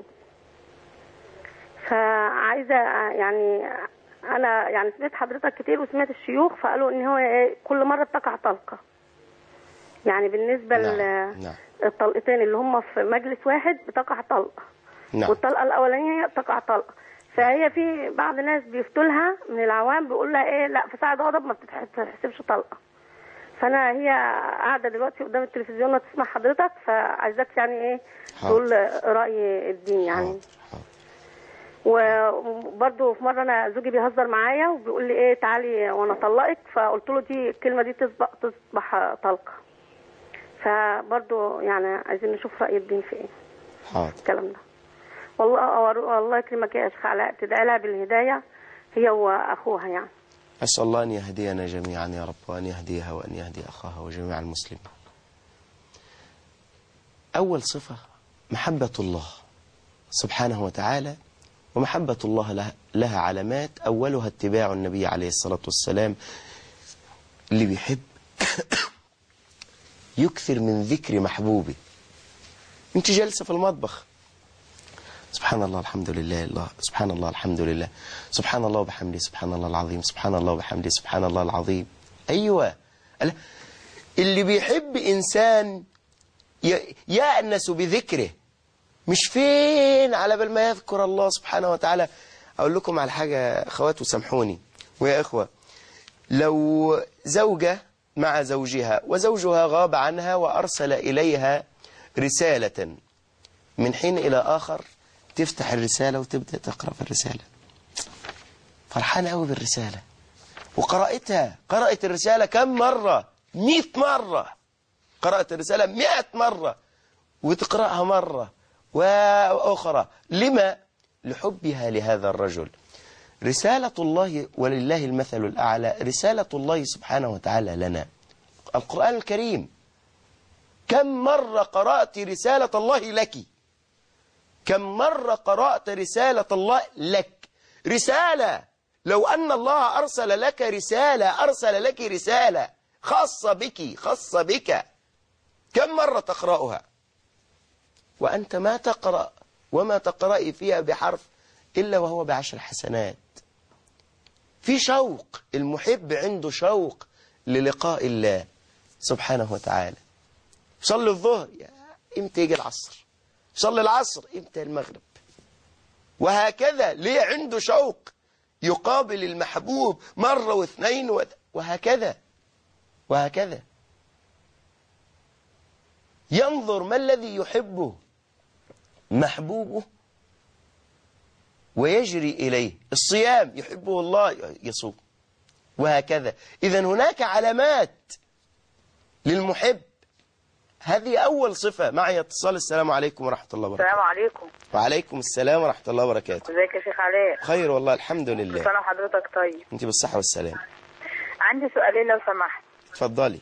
فعايزه يعني انا يعني سمعت حضرتك كتير وسمعت الشيوخ فقالوا ان هو كل مره بتقع طلقه، يعني بالنسبه للطلقتين اللي هم في مجلس واحد بتقع طلقه، والطلقه الاولانيه تقع طلقه. فهي في بعض ناس بيفتوا لها من العوام بيقول لها ايه لا في ساعه غضب ما بتتحسبش طلقه. فانا هي قاعده دلوقتي قدام التلفزيون وتسمع حضرتك، فعايزاك يعني ايه تقول راي الدين يعني. وبرده في مره انا زوجي بيهزر معايا وبيقول لي ايه تعالي وانا اطلقك، فقلت له دي الكلمه دي تصبح طلقه. فبرده يعني عايزين نشوف راي الدين في ايه. حاضر. الكلام ده والله يكرمك يا شيخ علاء، تدعي لها بالهدايه هي واخوها يعني. أسأل الله أن يهدينا جميعا يا رب، وأن يهديها وأن يهدي أخاها وجميع المسلمين. أول صفة محبة الله سبحانه وتعالى، ومحبة الله لها علامات، أولها اتباع النبي عليه الصلاة والسلام. اللي بيحب يكثر من ذكر محبوبه. انت جالسة في المطبخ سبحان الله الحمد لله، الله سبحان الله الحمد لله، سبحان الله وبحمده سبحان الله العظيم، سبحان الله وبحمده سبحان الله العظيم. أيوة، اللي بيحب إنسان يأنس بذكره، مش فين على بال ما يذكر الله سبحانه وتعالى. أقول لكم على حاجة أخوات وسامحوني ويا إخوة، لو زوجة مع زوجها وزوجها غاب عنها وأرسل إليها رسالة من حين إلى آخر، تفتح الرسالة وتبدأ تقرأ في الرسالة، فرحانة قوي بالرسالة وقرأتها. قرأت الرسالة كم مرة؟ 100 مرة. قرأت الرسالة 100 مرة وتقرأها مرة وأخرى. لما؟ لحبها لهذا الرجل. رسالة الله ولله المثل الأعلى، رسالة الله سبحانه وتعالى لنا القرآن الكريم. كم مرة قرأت رسالة الله لك؟ كم مرة قرأت رسالة الله لك؟ رسالة، لو أن الله أرسل لك رسالة، أرسل لك رسالة خاصة بك، خاصة بك، كم مرة تقرأها؟ وأنت ما تقرأ وما تقرأي فيها بحرف إلا وهو ب10 حسنات. في شوق، المحب عنده شوق للقاء الله سبحانه وتعالى. صلي الظهر، إمتى يجي العصر؟ صلي العصر، إمتى المغرب؟ وهكذا. ليه؟ عنده شوق يقابل المحبوب مرة واثنين وهكذا وهكذا. ينظر ما الذي يحبه محبوبه ويجري إليه. الصيام يحبه الله يصوم، وهكذا. إذن هناك علامات للمحب. هذه أول صفة. معي اتصال. السلام عليكم ورحمة الله وبركاته. السلام عليكم. وعليكم السلام ورحمة الله وبركاته. ازيك يا شيخ علاء؟ خير والله الحمد لله. كل سنة وحضرتك طيب. انت بالصحة والسلام. عندي سؤالين لو سمحت. اتفضلي.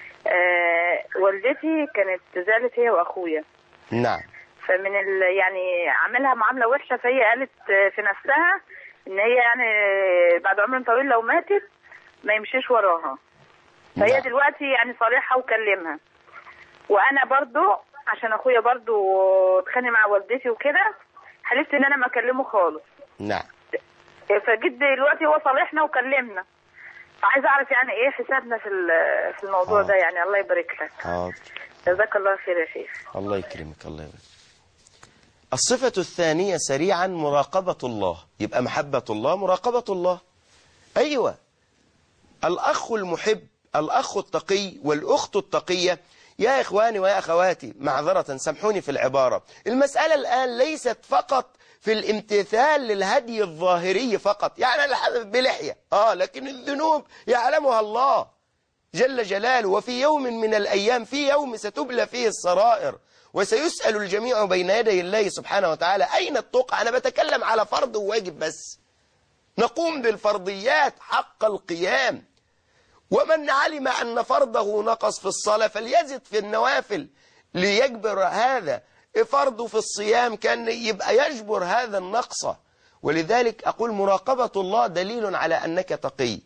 والدتي كانت زعلت هي واخويا. نعم. فمن يعني عملها معاملة وحشة، فهي قالت في نفسها ان هي يعني بعد عمر طويل لو ماتت ما يمشيش وراها. فهي نعم. دلوقتي يعني صالحها وكلمها، وانا برضو عشان اخويا برضو اتخانق مع والدتي وكده حلفت ان انا ما اكلمه خالص. نعم. فجد دلوقتي هو صالحنا وكلمنا، فعايز اعرف يعني ايه حسابنا في الموضوع ده يعني. الله يبارك لك. حاضر. جزاك الله خير يا شيخ. الله يكرمك. الله يبارك. الصفة الثانية سريعا مراقبة الله. يبقى محبة الله، مراقبة الله. أيوة. الأخ المحب، الأخ التقي والأخت التقية. يا إخواني ويا أخواتي، معذرة سامحوني في العبارة، المسألة الآن ليست فقط في الامتثال للهدي الظاهري فقط، يعني بلحية لكن الذنوب يعلمها الله جل جلاله. وفي يوم من الأيام، في يوم ستبلى فيه السرائر وسيسأل الجميع بين يدي الله سبحانه وتعالى أين التقى. أنا بتكلم على فرض وواجب بس، نقوم بالفرضيات حق القيام. ومن علم أن فرضه نقص في الصلاة فليزد في النوافل ليجبر هذا. فرضه في الصيام كان يبقى يجبر هذا النقص. ولذلك أقول مراقبة الله دليل على أنك تقي.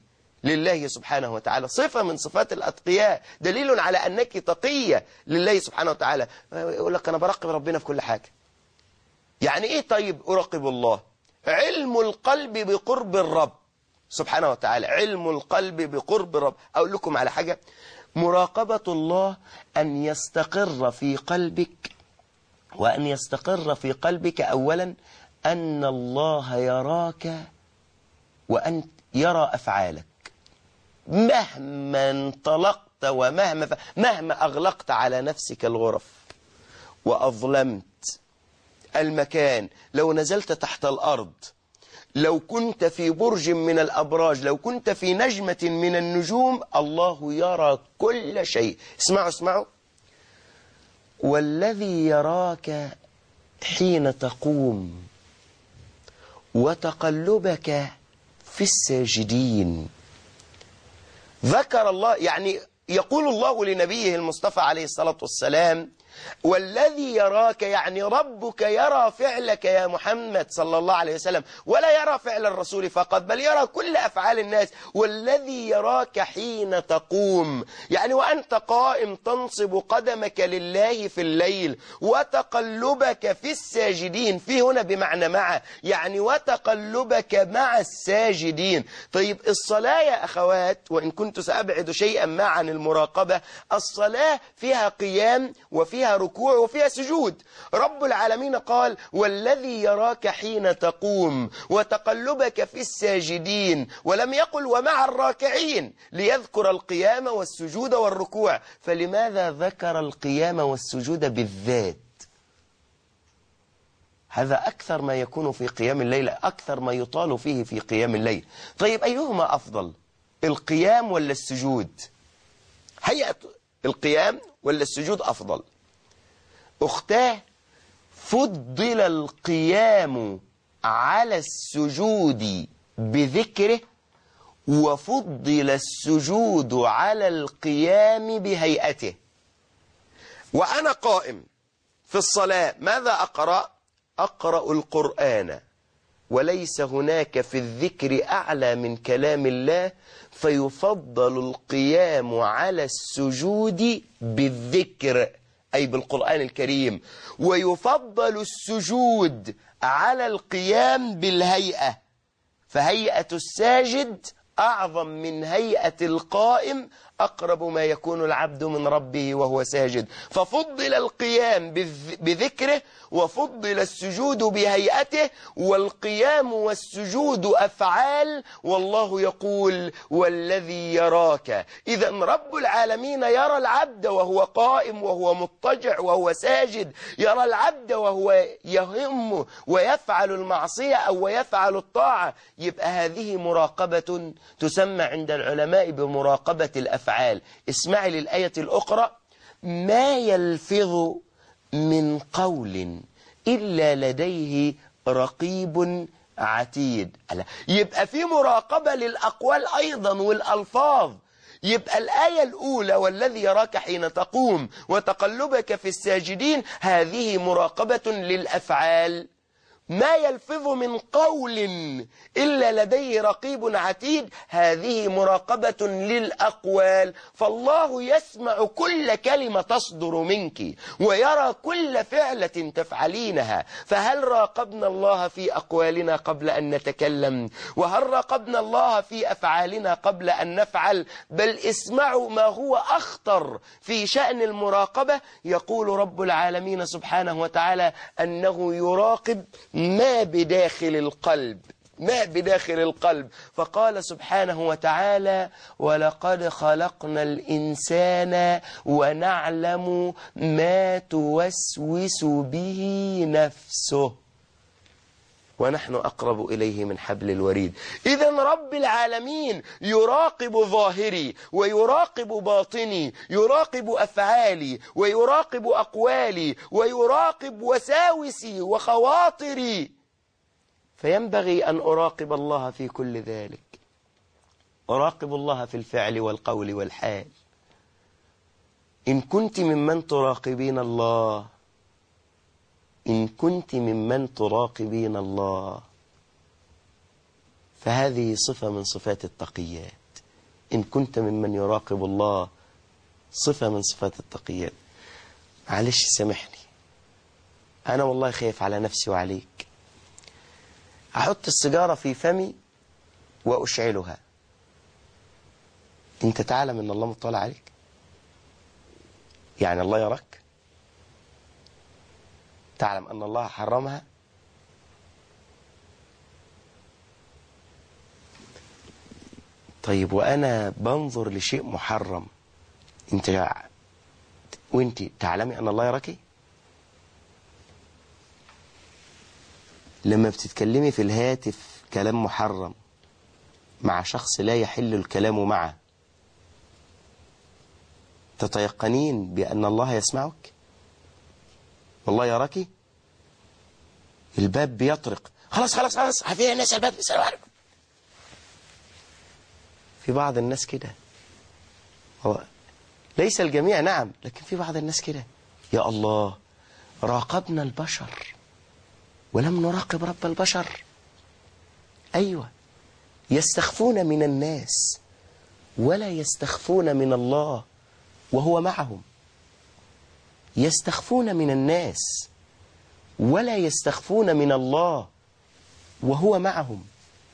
لله سبحانه وتعالى، صفة من صفات الأتقياء، دليل على أنك تقية لله سبحانه وتعالى. يقول لك أنا براقب ربنا في كل حاجة. يعني إيه طيب أراقب الله؟ علم القلب بقرب الرب سبحانه وتعالى، علم القلب بقرب الرب. أقول لكم على حاجة، مراقبة الله أن يستقر في قلبك، وأن يستقر في قلبك أولا أن الله يراك وأن يرى أفعالك، مهما انطلقت ومهما أغلقت على نفسك الغرف وأظلمت المكان، لو نزلت تحت الأرض، لو كنت في برج من الأبراج، لو كنت في نجمة من النجوم، الله يرى كل شيء. اسمعوا والذي يراك حين تقوم وتقلبك في الساجدين. ذكر الله، يعني يقول الله لنبيه المصطفى عليه الصلاة والسلام والذي يراك، يعني ربك يرى فعلك يا محمد صلى الله عليه وسلم، ولا يرى فعل الرسول فقط، بل يرى كل أفعال الناس. والذي يراك حين تقوم، يعني وأنت قائم تنصب قدمك لله في الليل، وتقلبك في الساجدين، في هنا بمعنى مع، يعني وتقلبك مع الساجدين. طيب الصلاة يا أخوات، وإن كنت سأبعد شيئا ما عن المراقبة، الصلاة فيها قيام وفيها ركوع وفيها سجود. رب العالمين قال والذي يراك حين تقوم وتقلبك في الساجدين، ولم يقل ومع الراكعين، ليذكر القيام والسجود والركوع. فلماذا ذكر القيام والسجود بالذات؟ هذا أكثر ما يكون في قيام الليل، أكثر ما يطال فيه في قيام الليل. طيب أيهما أفضل، القيام ولا السجود؟ هيئة القيام ولا السجود أفضل؟ أختاه، فضل القيام على السجود بذكره، وفضل السجود على القيام بهيئته. وأنا قائم في الصلاة ماذا أقرأ؟ أقرأ القرآن، وليس هناك في الذكر أعلى من كلام الله، فيفضل القيام على السجود بالذكر أي بالقرآن الكريم، ويفضل السجود على القيام بالهيئة، فهيئة الساجد أعظم من هيئة القائم، أقرب ما يكون العبد من ربه وهو ساجد. ففضل القيام بذكره، وفضل السجود بهيئته، والقيام والسجود أفعال، والله يقول والذي يراك. إذا رب العالمين يرى العبد وهو قائم وهو مضطجع وهو ساجد، يرى العبد وهو يهم ويفعل المعصية أو يفعل الطاعة. يبقى هذه مراقبة تسمى عند العلماء بمراقبة الأفعال. اسمعي للآية الأخرى، ما يلفظ من قول إلا لديه رقيب عتيد. يبقى في مراقبة للأقوال أيضا والألفاظ. يبقى الآية الأولى والذي يراك حين تقوم وتقلبك في الساجدين، هذه مراقبة للأفعال. ما يلفظ من قول إلا لديه رقيب عتيد، هذه مراقبة للأقوال. فالله يسمع كل كلمة تصدر منك، ويرى كل فعلة تفعلينها. فهل راقبنا الله في أقوالنا قبل أن نتكلم؟ وهل راقبنا الله في أفعالنا قبل أن نفعل؟ بل اسمعوا ما هو أخطر في شأن المراقبة. يقول رب العالمين سبحانه وتعالى أنه يراقب ما بداخل القلب، ما بداخل القلب. فقال سبحانه وتعالى ولقد خلقنا الإنسان ونعلم ما توسوس به نفسه ونحن أقرب إليه من حبل الوريد. إذا رب العالمين يراقب ظاهري ويراقب باطني، يراقب أفعالي ويراقب أقوالي ويراقب وساوسي وخواطري. فينبغي أن أراقب الله في كل ذلك، أراقب الله في الفعل والقول والحال. إن كنت ممن تراقبين الله، إن كنت ممن تراقبين الله، فهذه صفة من صفات التقيات. إن كنت ممن يراقب الله، صفة من صفات التقيات. معلش سامحني، أنا والله خايف على نفسي وعليك. أحط السيجارة في فمي وأشعلها، أنت تعلم أن الله مطلع عليك؟ يعني الله يراك؟ تعلم أن الله حرمها؟ طيب وأنا بنظر لشيء محرم، وانت تعلمي أن الله يراكي؟ لما بتتكلمي في الهاتف كلام محرم مع شخص لا يحل الكلام معه، تتيقنين بأن الله يسمعك والله يراكي؟ الباب بيطرق، خلاص عارفين الناس الباب، السلام عليكم. في بعض الناس كده، ليس الجميع نعم، لكن في بعض الناس كده. يا الله، راقبنا البشر ولم نراقب رب البشر. أيوة، يستخفون من الناس ولا يستخفون من الله وهو معهم. يستخفون من الناس ولا يستخفون من الله وهو معهم.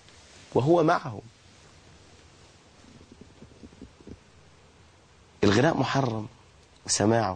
الغناء محرم وسماعه،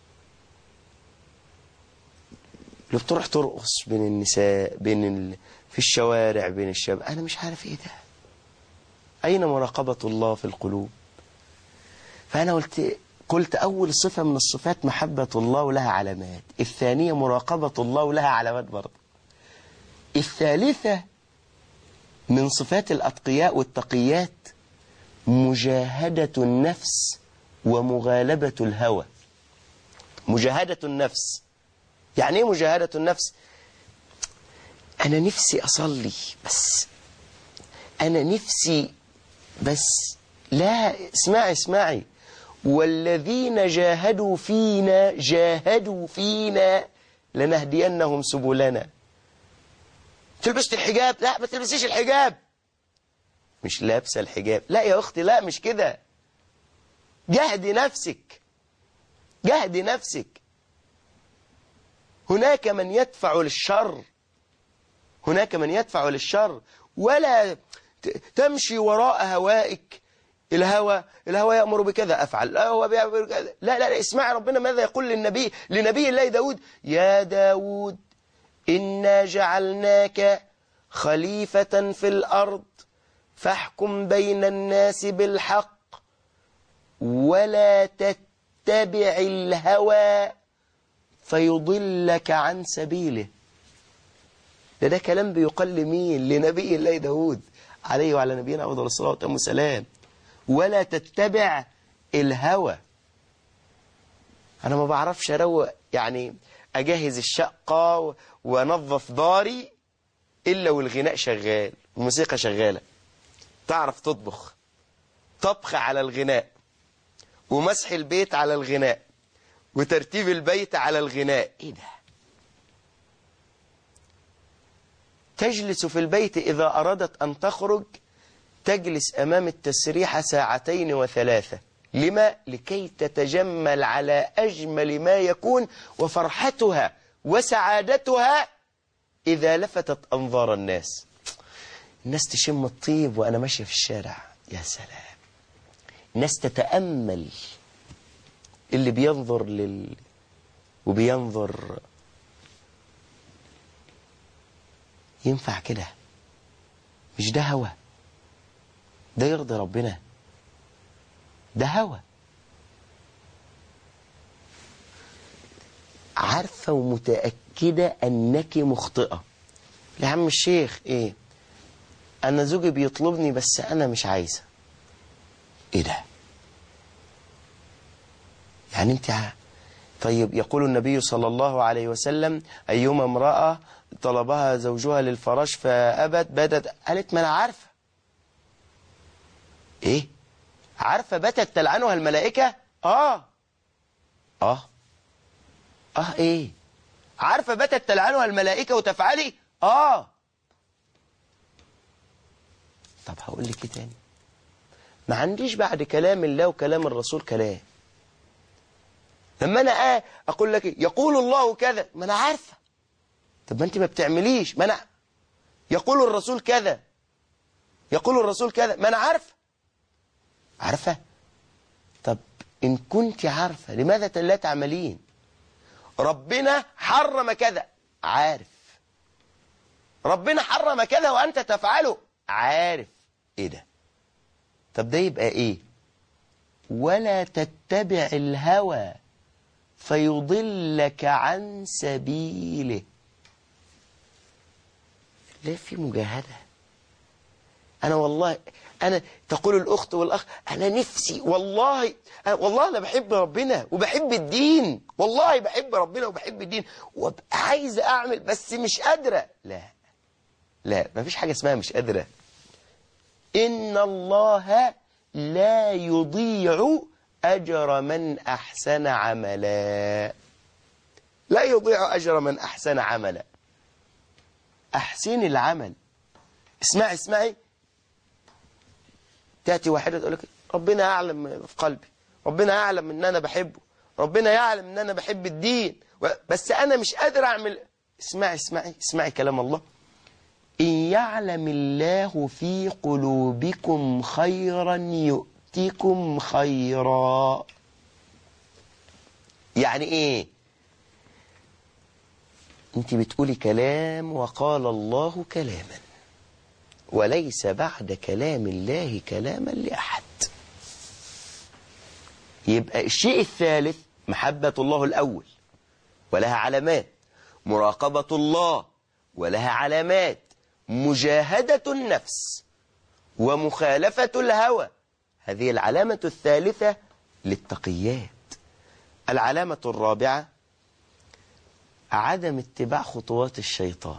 اللي بتروح ترقص بين النساء، في الشوارع بين الشباب، أنا مش عارف إيه ده. أين مراقبة الله في القلوب؟ فأنا قلت أول صفة من الصفات محبة الله ولها علامات، الثانية مراقبة الله ولها علامات برضه، الثالثة من صفات الأتقياء والتقيات مجاهدة النفس ومغالبة الهوى. مجاهدة النفس، يعني ايه مجاهدة النفس؟ أنا نفسي أصلي، بس أنا نفسي بس لا، اسمعي، والذين جاهدوا فينا لنهدينهم سبلنا. تلبست الحجاب؟ لا، ما تلبسيش الحجاب. مش لابسه الحجاب؟ لا يا أختي، لا مش كده. جاهدي نفسك. هناك من يدفع للشر، ولا تمشي وراء هوائك. الهوى يأمر بكذا أفعل، الهوى بيأمر بكذا. لا، اسمعي ربنا ماذا يقول لنبي الله داود: يا داود إنا جعلناك خليفة في الأرض فاحكم بين الناس بالحق ولا تتبع الهوى فيضلك عن سبيله. ده كلام بيقال لمين؟ لنبي الله داود عليه وعلى نبينا أفضل الصلاة والسلام. ولا تتبع الهوى. أنا ما بعرفش أروق، يعني أجهز الشقة ونظف داري إلا والغناء شغال، الموسيقى شغالة. تعرف تطبخ، طبخ على الغناء، ومسح البيت على الغناء، وترتيب البيت على الغناء. إيه ده؟ تجلس في البيت إذا أرادت أن تخرج تجلس أمام التسريحة 2 و3. لما؟ لكي تتجمل على أجمل ما يكون، وفرحتها وسعادتها إذا لفتت أنظار الناس. الناس تشم الطيب وأنا ماشية في الشارع، يا سلام. الناس تتأمل، اللي بينظر وبينظر. ينفع كده؟ مش ده هوى؟ ده يرضي ربنا؟ ده هوى. عارفة ومتأكدة أنك مخطئة. يا عم الشيخ إيه؟ أنا زوجي بيطلبني بس أنا مش عايزة. إيه ده؟ يعني أنت طيب، يقول النبي صلى الله عليه وسلم: أيما امرأة طلبها زوجها للفراش فأبت قالت: ما أنا عارفة. إيه؟ عارفة باتت تلعنها الملائكة؟ إيه؟ عارفة باتت تلعنها الملائكة وتفعلي؟ طب هقول لك إيه تاني؟ ما عنديش بعد كلام الله وكلام الرسول كلام. لما أنا أقول لك يقول الله كذا، ما أنا عارفة. طب ما أنت ما بتعمليش. ما أنا يقول الرسول كذا، يقول الرسول كذا، ما أنا عارفة. طب إن كنت عارفة لماذا لا تعملين؟ ربنا حرم كذا، عارف. ربنا حرم كذا وأنت تفعله، عارف. إيه ده؟ طب ده يبقى إيه؟ ولا تتبع الهوى فيضلك عن سبيله. لا في مجاهدة. أنا والله تقول الأخت والأخ أنا نفسي والله أنا بحب ربنا وبحب الدين، والله بحب ربنا وبحب الدين وابقى عايز أعمل بس مش قادرة. لا ما فيش حاجة اسمها مش قادرة. إن الله لا يضيع أجر من أحسن عملا. لا يضيع أجر من أحسن عملا. أحسن العمل. اسمعي تأتي واحدة تقول لك ربنا يعلم في قلبي، ربنا يعلم ان انا بحبه، ربنا يعلم ان انا بحب الدين، بس انا مش قادر اعمل. اسمعي كلام الله. إن يعلم الله في قلوبكم خيرا يؤتكم خيرا. يعني ايه؟ انت بتقولي كلام وقال الله كلاما، وليس بعد كلام الله كلاما لأحد. يبقى الشيء الثالث محبة الله الأول ولها علامات، مراقبة الله ولها علامات، مجاهدة النفس ومخالفة الهوى. هذه العلامة الثالثة للتقيات. العلامة الرابعة عدم اتباع خطوات الشيطان.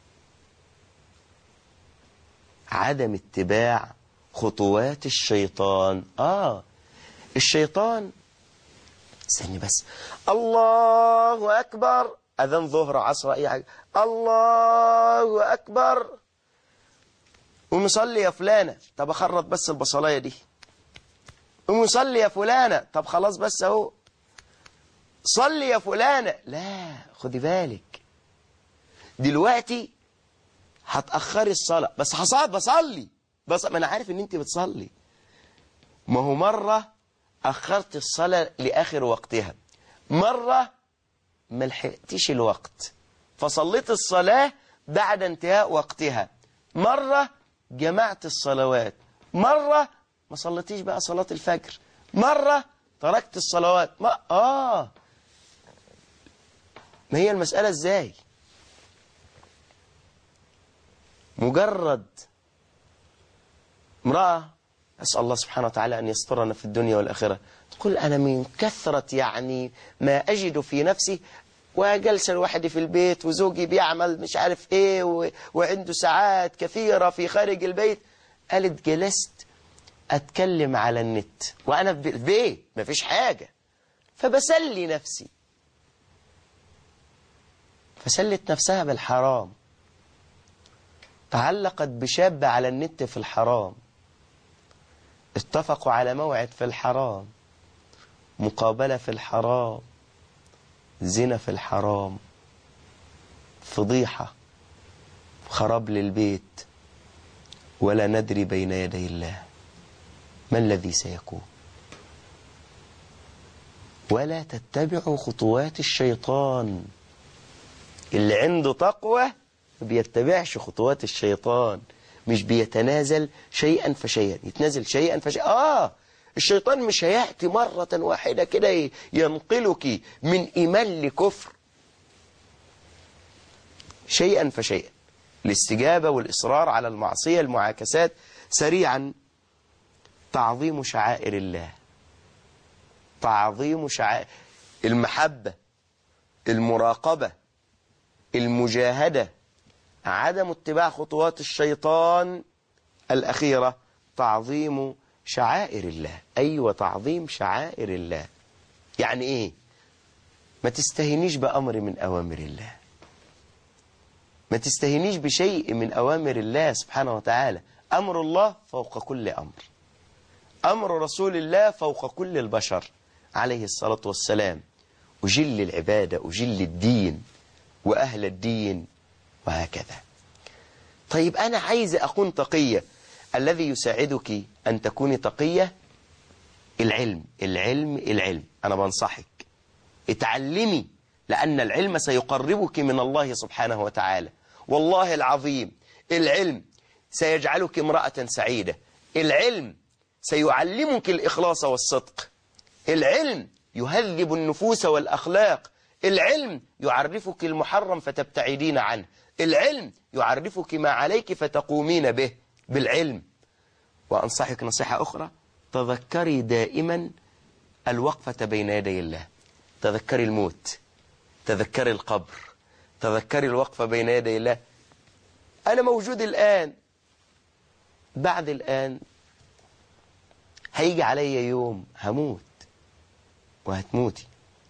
عدم اتباع خطوات الشيطان. الشيطان استني بس. الله أكبر، أذان ظهر عصر أي حاجة، الله أكبر، ومصلي يا فلانة، طب أخرط بس البصلاية دي، ومصلي يا فلانة، طب خلاص بس أهو صلي يا فلانة. لا خدي بالك دلوقتي هتأخري الصلاة، بس بصلي ما أنا عارف إن أنت بتصلي. ما هو مرة أخرت الصلاة لآخر وقتها، مرة ما لحقتيش الوقت فصليت الصلاة بعد انتهاء وقتها، مرة جمعت الصلوات، مرة ما صليتيش بقى صلاة الفجر، مرة تركت الصلوات. ما هي المسألة ازاي؟ مجرد امرأة أسأل الله سبحانه وتعالى أن يسترنا في الدنيا والآخرة تقول أنا من كثرة ما أجد في نفسي، وجلس الواحد في البيت وزوجي بيعمل مش عارف إيه وعنده ساعات كثيرة في خارج البيت، قالت جلست أتكلم على النت وأنا في البيت مفيش حاجة، فبسلي نفسي، فسلت نفسها بالحرام، تعلقت بشاب على النت في الحرام، اتفقوا على موعد في الحرام، مقابلة في الحرام، زنا في الحرام، فضيحة، خراب للبيت، ولا ندري بين يدي الله ما الذي سيكون. ولا تتبعوا خطوات الشيطان. اللي عنده تقوى ما بيتبعش خطوات الشيطان، مش بيتنازل شيئا فشيئا، يتنازل شيئا فشيئا. الشيطان مش هيأتي مرة واحدة كده ينقلك من إيمان لكفر، شيئا فشيئا. الاستجابة والإصرار على المعصية، المعاكسات سريعا. تعظيم شعائر الله، تعظيم شعائر المحبة، المراقبة، المجاهدة، عدم اتباع خطوات الشيطان. الأخيرة تعظيم شعائر الله. أيوة تعظيم شعائر الله. يعني إيه؟ ما تستهينيش بأمر من أوامر الله، ما تستهينيش بشيء من أوامر الله سبحانه وتعالى. أمر الله فوق كل أمر، أمر رسول الله فوق كل البشر عليه الصلاة والسلام، أجل العبادة، أجل الدين وأهل الدين وهكذا. طيب أنا عايز أكون تقية، الذي يساعدك أن تكوني تقية العلم العلم العلم. أنا بنصحك اتعلمي، لأن العلم سيقربك من الله سبحانه وتعالى. والله العظيم العلم سيجعلك امرأة سعيدة، العلم سيعلمك الإخلاص والصدق، العلم يهذب النفوس والأخلاق، العلم يعرفك المحرم فتبتعدين عنه، العلم يعرفك ما عليك فتقومين به بالعلم. وأنصحك نصيحة أخرى، تذكري دائما الوقفة بين يدي الله، تذكري الموت، تذكري القبر، تذكري الوقفة بين يدي الله. أنا موجود الآن، بعد الآن هيجي علي يوم هموت وهتموتي.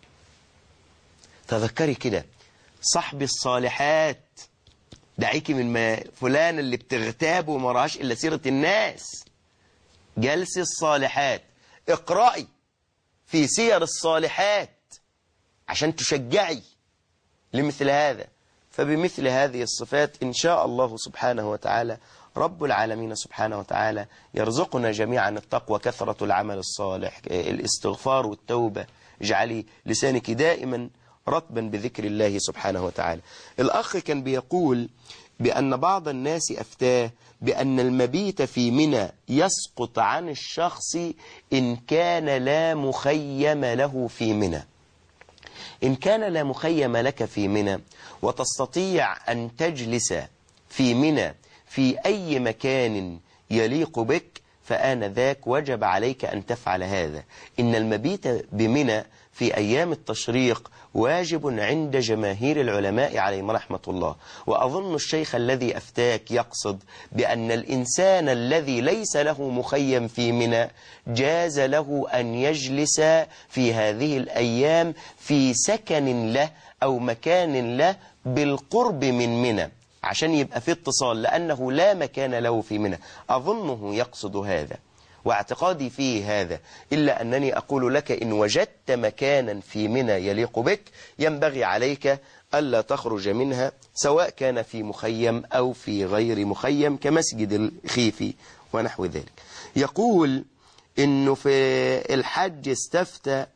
تذكري كده صحبي الصالحات، دعيكي من ما فلان اللي بتغتاب وما راهاش إلا سيرة الناس. جلسي الصالحات، اقرأي في سير الصالحات عشان تشجعي لمثل هذا. فبمثل هذه الصفات إن شاء الله سبحانه وتعالى رب العالمين سبحانه وتعالى يرزقنا جميعا التقوى، كثرة العمل الصالح، الاستغفار والتوبة. اجعلي لسانك دائما رطبا بذكر الله سبحانه وتعالى. الأخ كان بيقول بأن بعض الناس أفتاه بأن المبيت في منى يسقط عن الشخص إن كان لا مخيم له في منى. إن كان لا مخيم لك في منى وتستطيع أن تجلس في منى في أي مكان يليق بك، فآنذاك وجب عليك أن تفعل هذا. إن المبيت بمنى في أيام التشريق واجب عند جماهير العلماء عليهم رحمة الله. وأظن الشيخ الذي أفتاك يقصد بأن الإنسان الذي ليس له مخيم في منى جاز له أن يجلس في هذه الأيام في سكن له أو مكان له بالقرب من منى، عشان يبقى في اتصال، لأنه لا مكان له في منى. أظنه يقصد هذا واعتقادي فيه هذا، إلا أنني أقول لك إن وجدت مكانا في منى يليق بك ينبغي عليك ألا تخرج منها، سواء كان في مخيم أو في غير مخيم كمسجد الخيفي ونحو ذلك. يقول إنه في الحج استفتى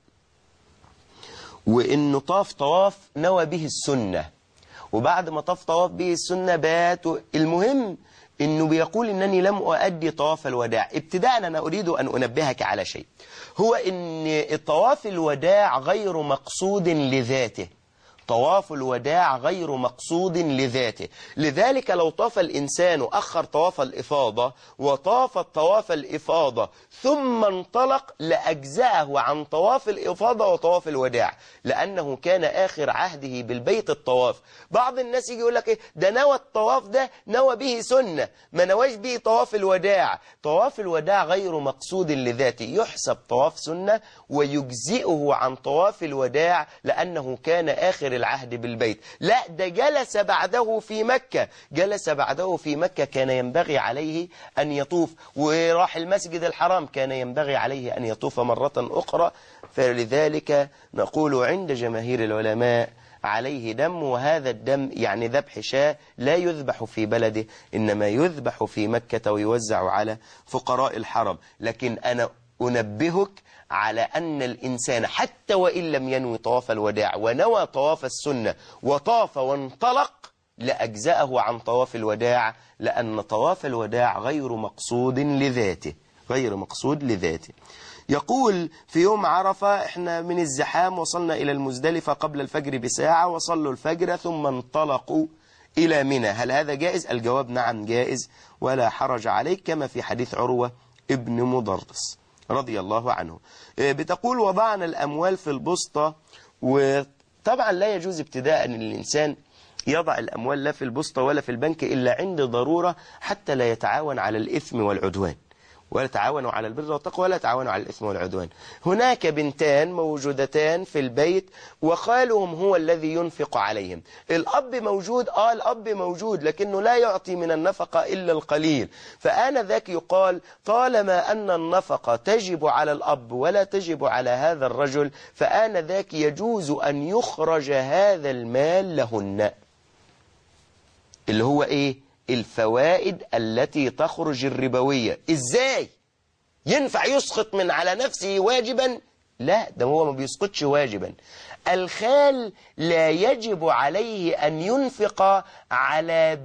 وإنه طواف نوى به السنة، وبعد ما طواف به السنة بات. المهم إنه بيقول إنني لم أؤدي طواف الوداع. ابتداء أنا أريد أن أنبهك على شيء، هو إن طواف الوداع غير مقصود لذاته، طواف الوداع غير مقصود لذاته. لذلك لو طاف الإنسان أخر طواف الإفاضة وطاف طواف الإفاضة ثم انطلق لأجزأه عن طواف الإفاضة وطواف الوداع، لأنه كان آخر عهده بالبيت الطواف. بعض الناس يجي يقول لك إيه ده نوى الطواف ده نوى به سنة، ما نواش به طواف الوداع. طواف الوداع غير مقصود لذاته، يحسب طواف سنة ويجزئه عن طواف الوداع لأنه كان آخر العهد بالبيت. لا، ده جلس بعده في مكة، جلس بعده في مكة كان ينبغي عليه أن يطوف، وراح المسجد الحرام كان ينبغي عليه أن يطوف مرة أخرى. فلذلك نقول عند جماهير العلماء عليه دم، وهذا الدم يعني ذبح شاة لا يذبح في بلده، إنما يذبح في مكة ويوزع على فقراء الحرم. لكن أنا أنبهك على أن الإنسان حتى وإن لم ينوي طواف الوداع ونوى طواف السنة وطاف وانطلق لأجزأه عن طواف الوداع، لأن طواف الوداع غير مقصود لذاته، غير مقصود لذاته. يقول في يوم عرفة احنا من الزحام وصلنا إلى المزدلفة قبل الفجر بساعة، وصلوا الفجر ثم انطلقوا إلى منى، هل هذا جائز؟ الجواب نعم جائز ولا حرج عليك، كما في حديث عروة ابن مضرس رضي الله عنه. بتقول وضعنا الأموال في البسطة، وطبعا لا يجوز ابتداء أن الإنسان يضع الأموال لا في البسطة ولا في البنك إلا عند ضرورة حتى لا يتعاون على الإثم والعدوان. ولا تعاونوا على البر والتقوى ولا تعاونوا على الإثم والعدوان. هناك بنتان موجودتان في البيت وخالهم هو الذي ينفق عليهم. الأب موجود، الأب موجود، لكنه لا يعطي من النفقة إلا القليل. فآنذاك يقال طالما أن النفقة تجب على الأب ولا تجب على هذا الرجل، فآنذاك يجوز أن يخرج هذا المال لهن، اللي هو إيه؟ الفوائد التي تخرج الربوية. إزاي؟ ينفع يسقط من على نفسه واجبا؟ لا، ده هو ما بيسقطش واجبا. الخال لا يجب عليه أن ينفق على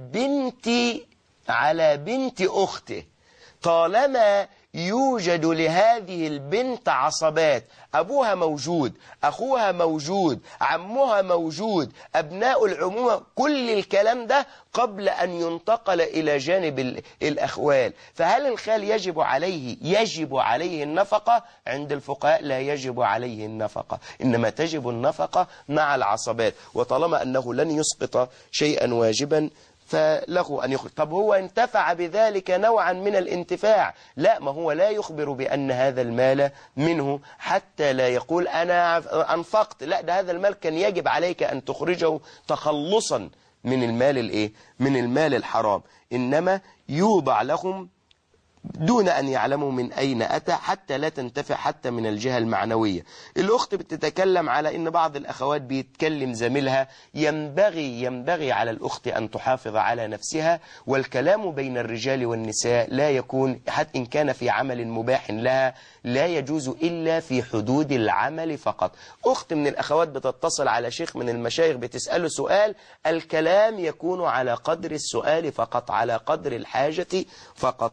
بنت أخته طالما يوجد لهذه البنت عصبات، أبوها موجود، أخوها موجود، عمها موجود، أبناء العمومة، كل الكلام ده قبل أن ينتقل إلى جانب الأخوال. فهل الخال يجب عليه النفقة؟ عند الفقهاء لا يجب عليه النفقة، إنما تجب النفقة مع العصبات. وطالما أنه لن يسقط شيئا واجبا فله أن يخرج. طب هو انتفع بذلك نوعا من الانتفاع؟ لا، ما هو لا يخبر بأن هذا المال منه حتى لا يقول أنا أنفقت. لا، ده هذا المال كان يجب عليك أن تخرجه تخلصا من المال من المال الحرام. إنما يوضع لهم دون أن يعلموا من أين أتى حتى لا تنتفع حتى من الجهة المعنوية. الأخت بتتكلم على أن بعض الأخوات بيتكلم زميلها. ينبغي على الأخت أن تحافظ على نفسها، والكلام بين الرجال والنساء لا يكون، حتى إن كان في عمل مباح لها، لا يجوز إلا في حدود العمل فقط. أخت من الأخوات بتتصل على شيخ من المشايخ بتسأله سؤال، الكلام يكون على قدر السؤال فقط، على قدر الحاجة فقط.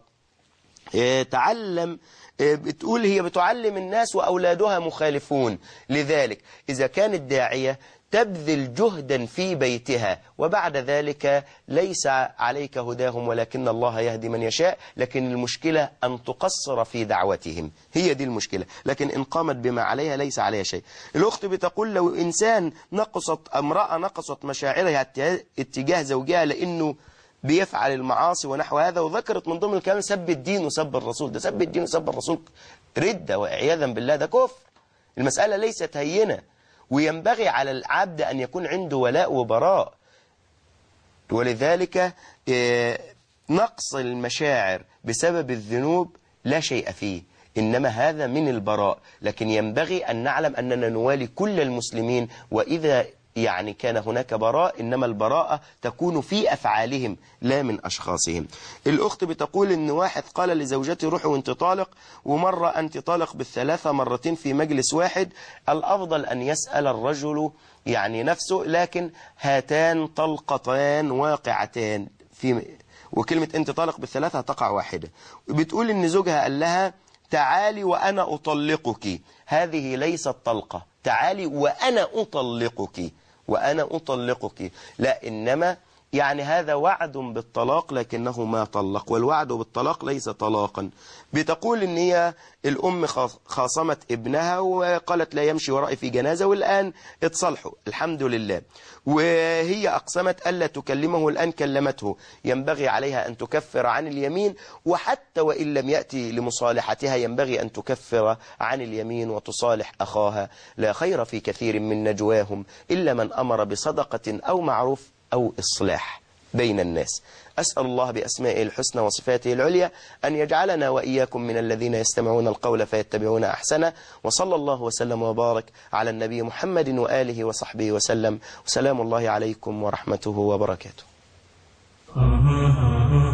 بتقول هي بتعلم الناس وأولادها مخالفون، لذلك إذا كانت داعية تبذل جهدا في بيتها وبعد ذلك ليس عليك هداهم ولكن الله يهدي من يشاء، لكن المشكلة أن تقصر في دعوتهم، هي دي المشكلة. لكن إن قامت بما عليها ليس عليها شيء. الأخت بتقول لو إنسان امرأة نقصت مشاعرها اتجاه زوجها لأنه بيفعل المعاصي ونحو هذا، وذكرت من ضمن الكلام سب الدين وسب الرسول. ده سب الدين وسب الرسول ردة وعياذا بالله، ده كفر. المسألة ليست هينة، وينبغي على العبد أن يكون عنده ولاء وبراء. ولذلك نقص المشاعر بسبب الذنوب لا شيء فيه، إنما هذا من البراء. لكن ينبغي أن نعلم أننا نوالي كل المسلمين، وإذا كان هناك براء، إنما البراءة تكون في أفعالهم لا من أشخاصهم. الأخت بتقول إن واحد قال لزوجتي روحي وانت طالق، ومرة أنت طالق بالثلاثة مرتين في مجلس واحد. الأفضل أن يسأل الرجل نفسه، لكن هاتان طلقتان واقعتان وكلمة أنت طالق بالثلاثة تقع واحدة. بتقول إن زوجها قال لها تعالي وأنا أطلقك. هذه ليست طلقة، تعالي وأنا أطلقك، لا، إنما هذا وعد بالطلاق لكنه ما طلق، والوعد بالطلاق ليس طلاقا. بتقول إن هي الأم خاصمت ابنها وقالت لا يمشي ورائي في جنازة، والآن اتصلحوا الحمد لله، وهي أقسمت ألا تكلمه، الآن كلمته. ينبغي عليها أن تكفر عن اليمين، وحتى وإن لم يأتي لمصالحتها ينبغي أن تكفر عن اليمين وتصالح أخاها. لا خير في كثير من نجواهم إلا من أمر بصدقة أو معروف أو إصلاح بين الناس. أسأل الله بأسمائه الحسنى وصفاته العليا أن يجعلنا وإياكم من الذين يستمعون القول فيتبعون أحسنه. وصلى الله وسلم وبارك على النبي محمد وآله وصحبه وسلم، وسلام الله عليكم ورحمته وبركاته.